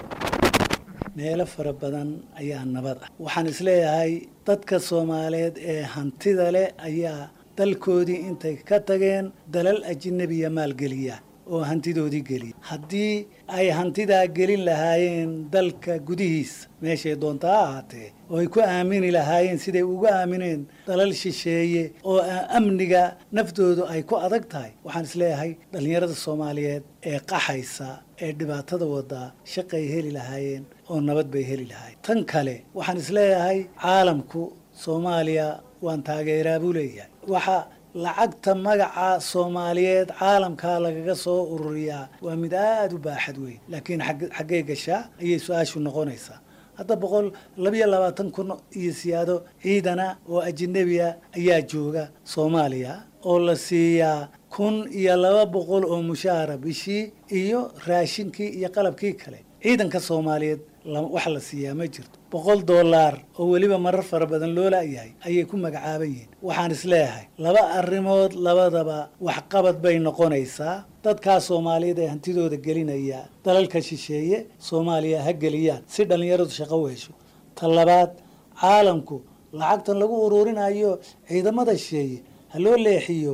meelo fara badan ayaa nabad ah waxaan isleeyahay dadka soomaaliyeed ee hantida leh ayaa dalkoodii intay ka tageen dalal ajnabiya maalgeliya oo hantidoodii geliya haddii ay hantidaa gelin lahaayeen dalka gudihiisa meeshay doonta ha ahaatee oo ay ku aamini lahaayeen siday ugu aamineen dalal shisheeye oo amniga naftoodu ay ku adag tahay waxaan isleeyahay dhallinyarada soomaaliyeed ee qaxaysa ee dhibaatada wadaa shaqay heli lahaayeen oo nabad bay heli lahaayeen tan kale waxaan isleeyahay caalamku soomaaliya waan taageeraa buu leeyahay waxa lacagta magaca soomaaliyeed caalamkaa lagaga soo ururiyaa waa mid aada u baaxad weyn laakiin xaggee gashaa ayay su-aashu noqonaysaa hadda boqol labiyo labaatan kun iyo siyaado ciidana oo ajnabiya ayaa jooga soomaaliya oo la siiyaa kun iyo laba boqol oo mushaara bishii iyo raashinkii iyo qalabkii kale ciidanka soomaaliyeed wax la siiyaa ma jirto boqol dollar oo weliba marar fara badan loo laayahay ayay ku magacaaban yihiin waxaan isleeyahay laba arrimood labadaba waxqabad bay noqonaysaa dadkaa soomaaliyeed ee hantidooda gelinaya dalalka shisheeye soomaaliya ha geliyaan si dhallinyaradu shaqo u hesho ta labaad caalamku lacagtan lagu ururinayo ciidamada shisheeye ha loo leexiyo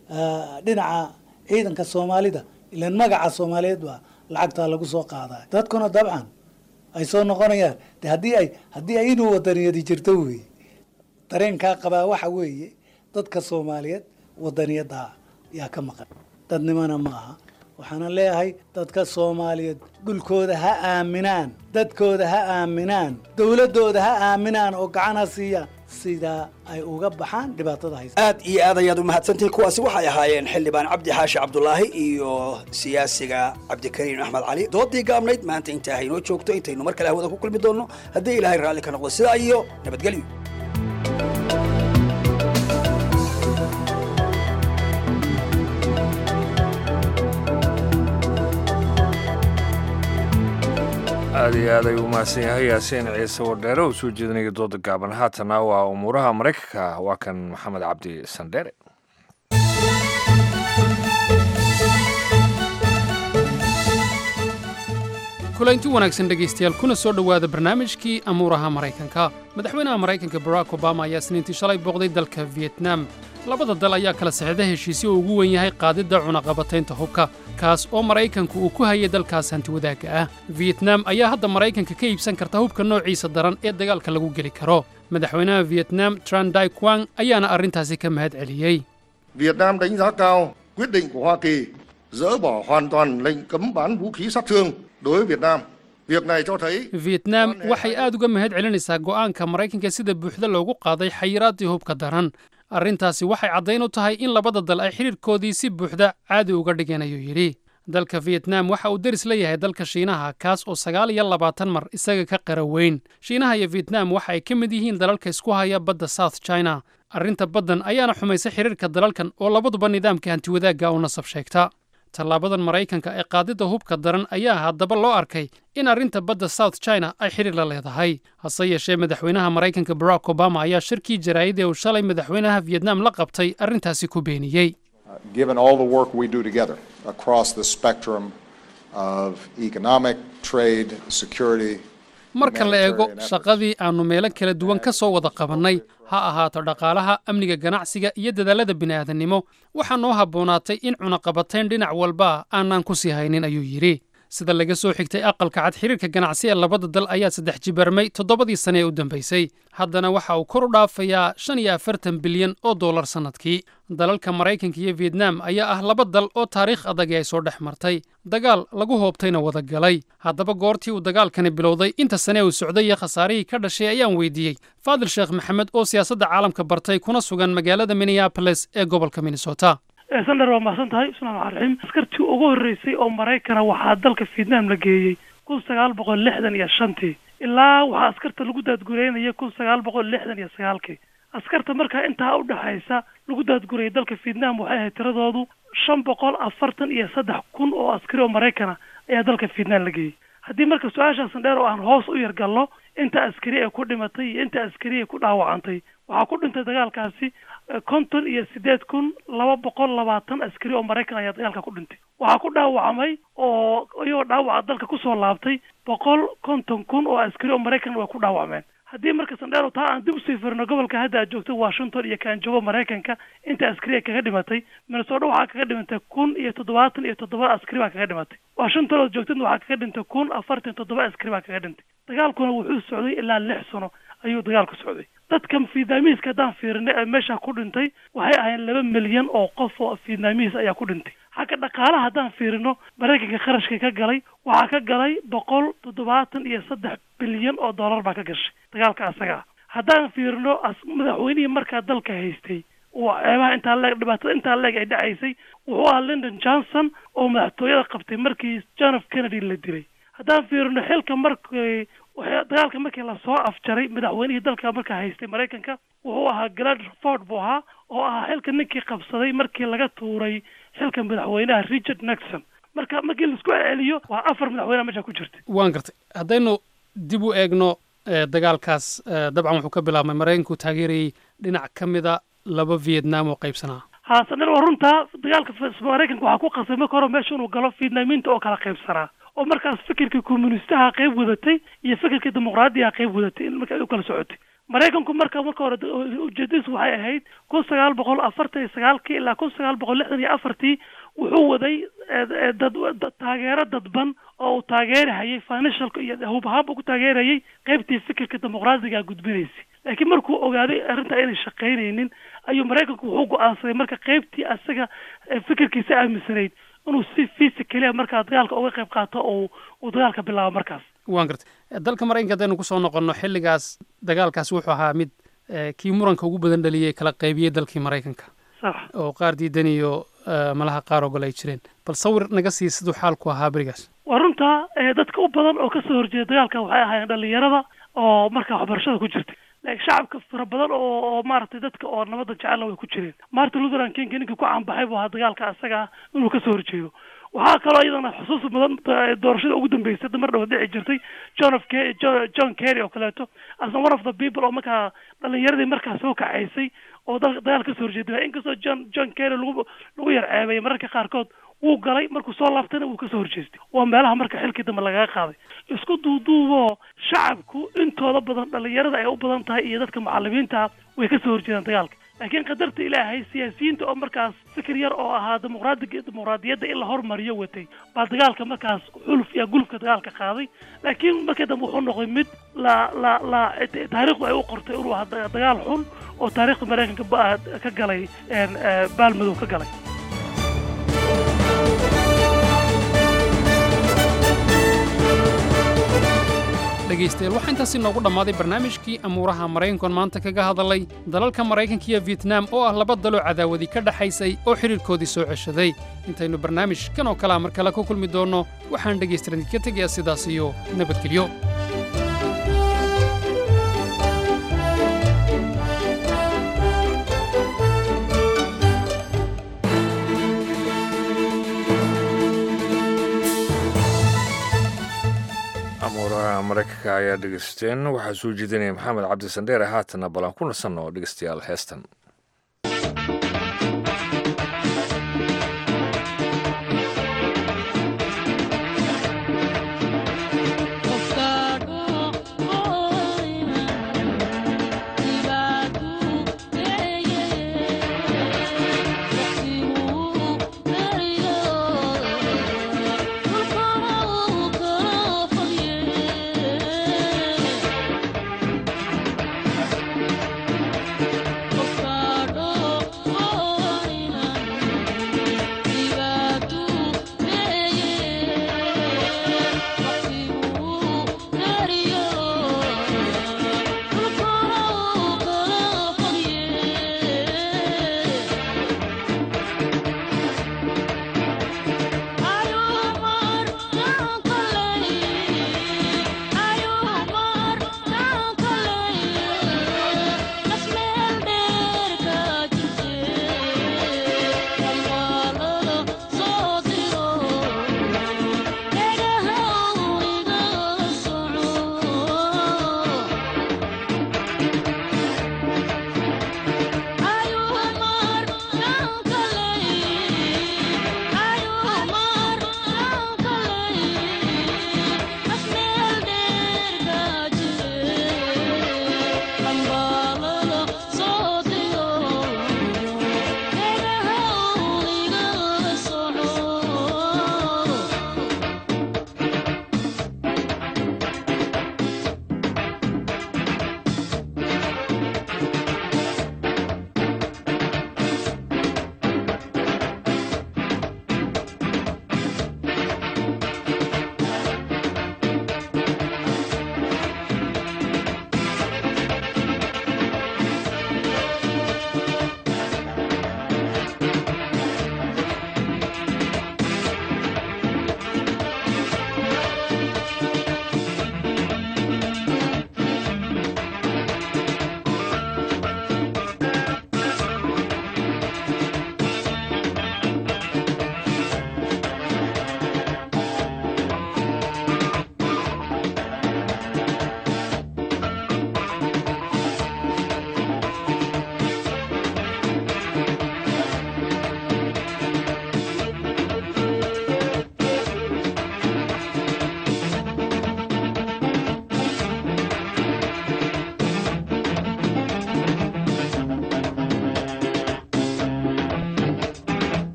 dhinaca ciidanka soomaalida ilaan magaca soomaaliyeed baa lacagtaa lagu soo qaadaa dadkuna dabcan ay soo noqonayaan de haddii ay haddii ay inuu wadaniyadi jirto weeye dareenkaa qabaa waxa weeye dadka soomaaliyeed wadaniyadda yaa ka maqan dadnimana ma aha waxaana leeyahay dadka soomaaliyeed dhulkooda ha aaminaan dadkooda ha aaminaan dowladooda ha aaminaan oo gacan ha siiyaan sidaa ay uga baxaan dhibaatada haysa aad iyo aad ayaad u mahadsantihiin kuwaasi waxay ahaayeen xildhibaan cabdi xaashi cabdulaahi iyo siyaasiga cabdikariim axmed cali doodii gaabnayd maanta intaa haynoo joogto intaynu mar kale hawada ku kulmi doonno haddii ilaahay raalli ka noqdo sidaa iyo nabadgelyo aad iyo aad ayuu umahadsan yahay yaasiin ciise wardheere oo soo jeedinaya dooda gaaban haatana waa umuuraha maraykanka waa kan maxamed cabdi sandheere kulanti wanaagsan dhegaystayaal kuna soo dhowaada barnaamijkii amuuraha maraykanka madaxweynaha maraykanka barack obama ayaa isniintii shalay booqday dalka vietnam labada dal ayaa kala saxiixda heshiisyo uu ugu wen yahay qaadidda cunaqabataynta hubka kaas oo maraykanku uu ku hayay dalkaas hantiwadaagga ah vietnam ayaa hadda maraykanka ka iibsan karta hubka noociisa daran ee dagaalka lagu geli karo madaxweynaha vietnam tran dai quang ayaana arrintaasi ka mahad celiyey Vietnam đánh giá cao quyết định của Hoa Kỳ dỡ bỏ hoàn toàn lệnh cấm bán vũ khí sát thương đối với Việt Nam. Việc này cho thấy Vietnam waxay aad uga mahad celinaysaa go'aanka Maraykanka sida buuxda loogu qaaday xayiraadii hubka daran. Arrintaasi waxay caddayn u tahay in labada dal ay xiriirkoodii si buuxda caadi uga dhigeen ayuu yidhi. dalka Vietnam waxa uu deris la yahay dalka Shiinaha kaas oo sagaal iyo labaatan mar isaga ka qara weyn. Shiinaha iyo Vietnam waxa ay ka mid yihiin dalalka isku haya badda South China. Arrinta baddan ayaana xumaysay xiriirka dalalkan oo labaduba nidaamka hantiwadaagga u nasab sheegta. Tallaabadan Maraykanka ee qaadida hubka daran ayaa haddaba loo arkay in arrinta badda South China ay xiriir la leedahay. Hase yeeshee madaxweynaha Maraykanka Barack Obama ayaa shirkii jaraa'id ee uu shalay madaxweynaha Vietnam la qabtay arrintaasi ku beeniyey. Given all the work we do together across the spectrum of economic, trade, security, marka la eego shaqadii aanu meelo kala duwan ka soo wada qabannay ha ahaato dhaqaalaha amniga ganacsiga iyo dadaalada bini'aadanimo waxaa noo habboonaatay in cunaqabatayn dhinac walba aanaan ku sii haynin ayuu yidhi sida laga soo xigtay aqalka cad xiriirka ganacsi ee labada dal ayaa saddex jibarmay toddobadii sane ee u dambaysay haddana waxa uu kor u dhaafayaa shan iyo afartan bilyan oo dollar sannadkii dalalka maraykanka iyo vietnam ayaa ah laba dal oo taariikh adag ay soo dhex martay dagaal lagu hoobtayna wada galay haddaba goortii uu dagaalkani bilowday inta sane uu socday iyo khasaarihii ka dhashay ayaan weydiiyey faadil sheekh maxamed oo siyaasadda caalamka bartay kuna sugan magaalada minneapolis ee gobolka minnesota sandar waa mahadsan tahay bismillahi raxmaani raxiim askartii ugu horreysay oo maraykana waxaa dalka vietnam la geeyey kun sagaal boqol lixdan iyo shantii ilaa waxaa askarta lagu daadgureynaya kun sagaal boqol lixdan iyo sagaalkii askarta markaa intaa u dhexaysa lagu daadgurayay dalka vietnam waxay ahayd tiradoodu shan boqol afartan iyo saddex kun oo askari oo maraykana ayaa dalka vietnam la geeyey haddii marka su-aashaasan dheer oo aan hoos u yargalno inta askari ee ku dhimatay iyo inta askari ee ku dhaawacantay waxaa ku dhintay dagaalkaasi konton iyo sideed kun laba boqol labaatan askari oo maraykan ayaa dagaalka ku dhintay waxaa ku dhaawacmay oo iyagoo dhaawaca dalka kusoo laabtay boqol konton kun oo askari oo maraykan way ku dhaawacmeen haddii marka sandheero taa aan dib usii firno gobolka hadda aad joogto washington iyo kaan joogo maraykanka inta askari kaga dhimatay minnesota waxaa kaga dhimatay kun iyo toddobaatan iyo toddoba askari baa kaga dhimatay washington ood joogtana waxaa kaga dhintay kun afartan toddoba askari baa kaga dhintay dagaalkuna wuxuu socday ilaa lix sano ayuu dagaalku socday dadkan vietnamese haddaan fiirnay ee meesha ku dhintay waxay ahayn laba milyan oo qof oo vietnamese ayaa ku dhintay xagga dhaqaalaha haddaan fiirino maraykanka kharashka ka galay waxaa ka galay boqol toddobaatan iyo saddex bilyan oo dollar baa ka gashay dagaalka asaga haddaan fiirino madaxweynihii markaa dalka haystay waa ceebaha intaa leeg dhibaatada intaa leeg ay dhacaysay wuxuu ahaa lyndon johnson oo madaxtooyada qabtay markii john f kennedy la dilay haddaan fiirino xilka markii dagaalka markii lasoo afjaray madaxweynihii dalka markaa haystay maraykanka wuxuu ahaa glad ford buu ahaa oo ahaa xilka ninkii qabsaday markii laga tuuray xilka madaxweynaha richard nixon marka markii laisku celiyo waa afar madaxweyneha meesha ku jirta waan gartay haddaynu dib u eegno dagaalkaas dabcan wuxuu ka bilaabmay maraykanku taageerayay dhinac ka mida laba vietnam oo qaybsanaa ha sandar waa runtaa dagaalka maraykanka waxaa ku qasbay marka hore meesha inuu galo vietnamiinta oo kala qaybsanaa oo markaas fikirkii communistaha qayb wadatay iyo fikirkii dimuqraadiyaha qayb wadatay in marka ay u kala socotay maraykanku marka marka hore ujeedadiisu waxay ahayd kun sagaal boqol afartan iyo sagaalkii ilaa kun sagaal boqol lixdan iyo afartii wuxuu waday dad taageero dadban oo uu taageerahayay financialka iyo hub ahaanba ku taageerayay qaybtii fikirka dimuqraadiga gudbinaysay laakiin markuu ogaaday arrintaa inay shaqaynaynin ayuu maraykanku wuxuu go-aansaday marka qaybtii asaga fikirkiisa aaminsanayd inuu si physically markaa dagaalka uga qayb qaato oo uu dagaalka bilaabo markaas waan gartay dalka maraykanka haddaynu kusoo noqonno xilligaas dagaalkaas wuxuu ahaa mid kii muranka ugu badan dhaliyey kala qaybiyey dalkii maraykanka sax oo qaar diidan iyo malaha qaar ogol ay jireen bal sawir naga sii siduu xaalku ahaa berigaas waa runtaa dadka u badan oo kasoo horjeeda dagaalka waxay ahaayeen dhalinyarada oo markaa waxbarashada ku jirtay laakiin shacabka fara badan oo oo maaragtay dadka oo nabadda jecelna way ku jireen martin luther king ninkii ku caanbaxay buu ahaa dagaalka asaga inuu kasoo horjeedo waxaa kaloo iyadana xusuus badan doorashada ugu dambeysay mar dhawa dhici jirtay john f k john kerry oo kaleeto asna one of the people oo markaa dhalinyaradii markaa soo kacaysay oo dagaal kasoo horjeeda inkastoo john john kerry lagu lagu yar ceebay mararka qaarkood wuu galay markuu soo laabtayna wuu kasoo horjeestay waa meelaha marka xilkii dambe lagaga qaaday isku duuduuboo shacabku intooda badan dhalinyarada ay u badan tahay iyo dadka macalimiinta way kasoo horjeedaan dagaalka laakiin qadarta ilaahay siyaasiyiinta oo markaas fikir yar oo ahaa dimuqraadiga dimuqraadiyadda in la hormariyo watay baa dagaalka markaas xuluf iyo gulufka dagaalka qaaday laakiin markii dambe wuxuu noqday mid la la la taariikhdu ay u qortay inuu ahaa dagaal xun oo taariikhda maraykanka ka galay baalmadow ka galay dhegaystayaal waxaa intaasi noogu dhammaaday barnaamijkii amuuraha maraykankoon maanta kaga hadalay dalalka maraykanka iyo vietnam oo ah laba daloo cadaawadi ka dhaxaysay oo xidhiirkoodii soo ceshaday intaynu barnaamij kan oo kalea mar kale ku kulmi doonno waxaan dhegaystaran idinka tegayaa sidaas iyo nabadgelyo amuuraha maraykanka ayaa dhegaysteen waxaa soo jeedinaya maxamed cabdi sandheere haatanna balan ku nasanno dhegaystayaal heestan Oh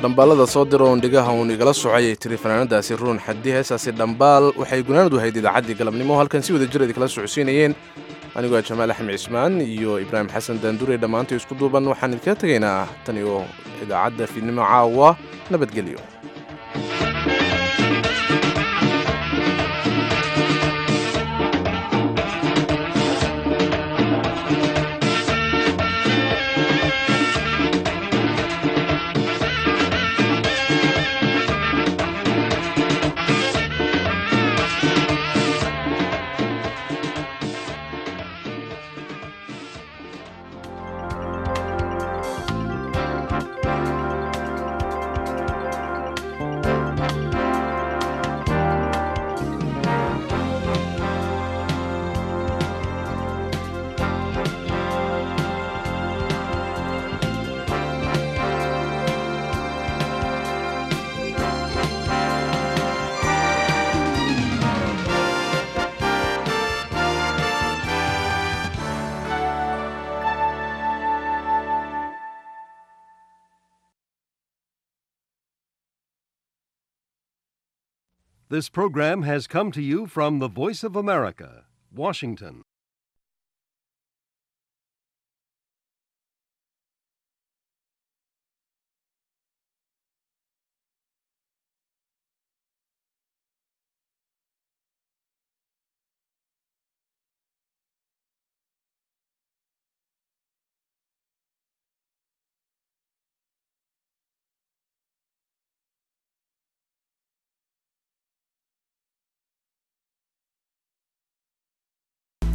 dhambaalada soo dira oon dhigaha uun igala socay ay tiri fanaanadaasi ruun xaddi heesaasi dhambaal waxay gunaanadu ahayd idaacaddii galabnimo halkan si wada jir idin kala socodsiinayeen anigoo ah jamaal axmed cismaan iyo ibraahim xasan daandure dhammaantii isku duuban waxaan idinkaga tegaynaa tan iyo idaacadda fiidnimo caawa nabadgelyo This program has come to you from the Voice of America, Washington.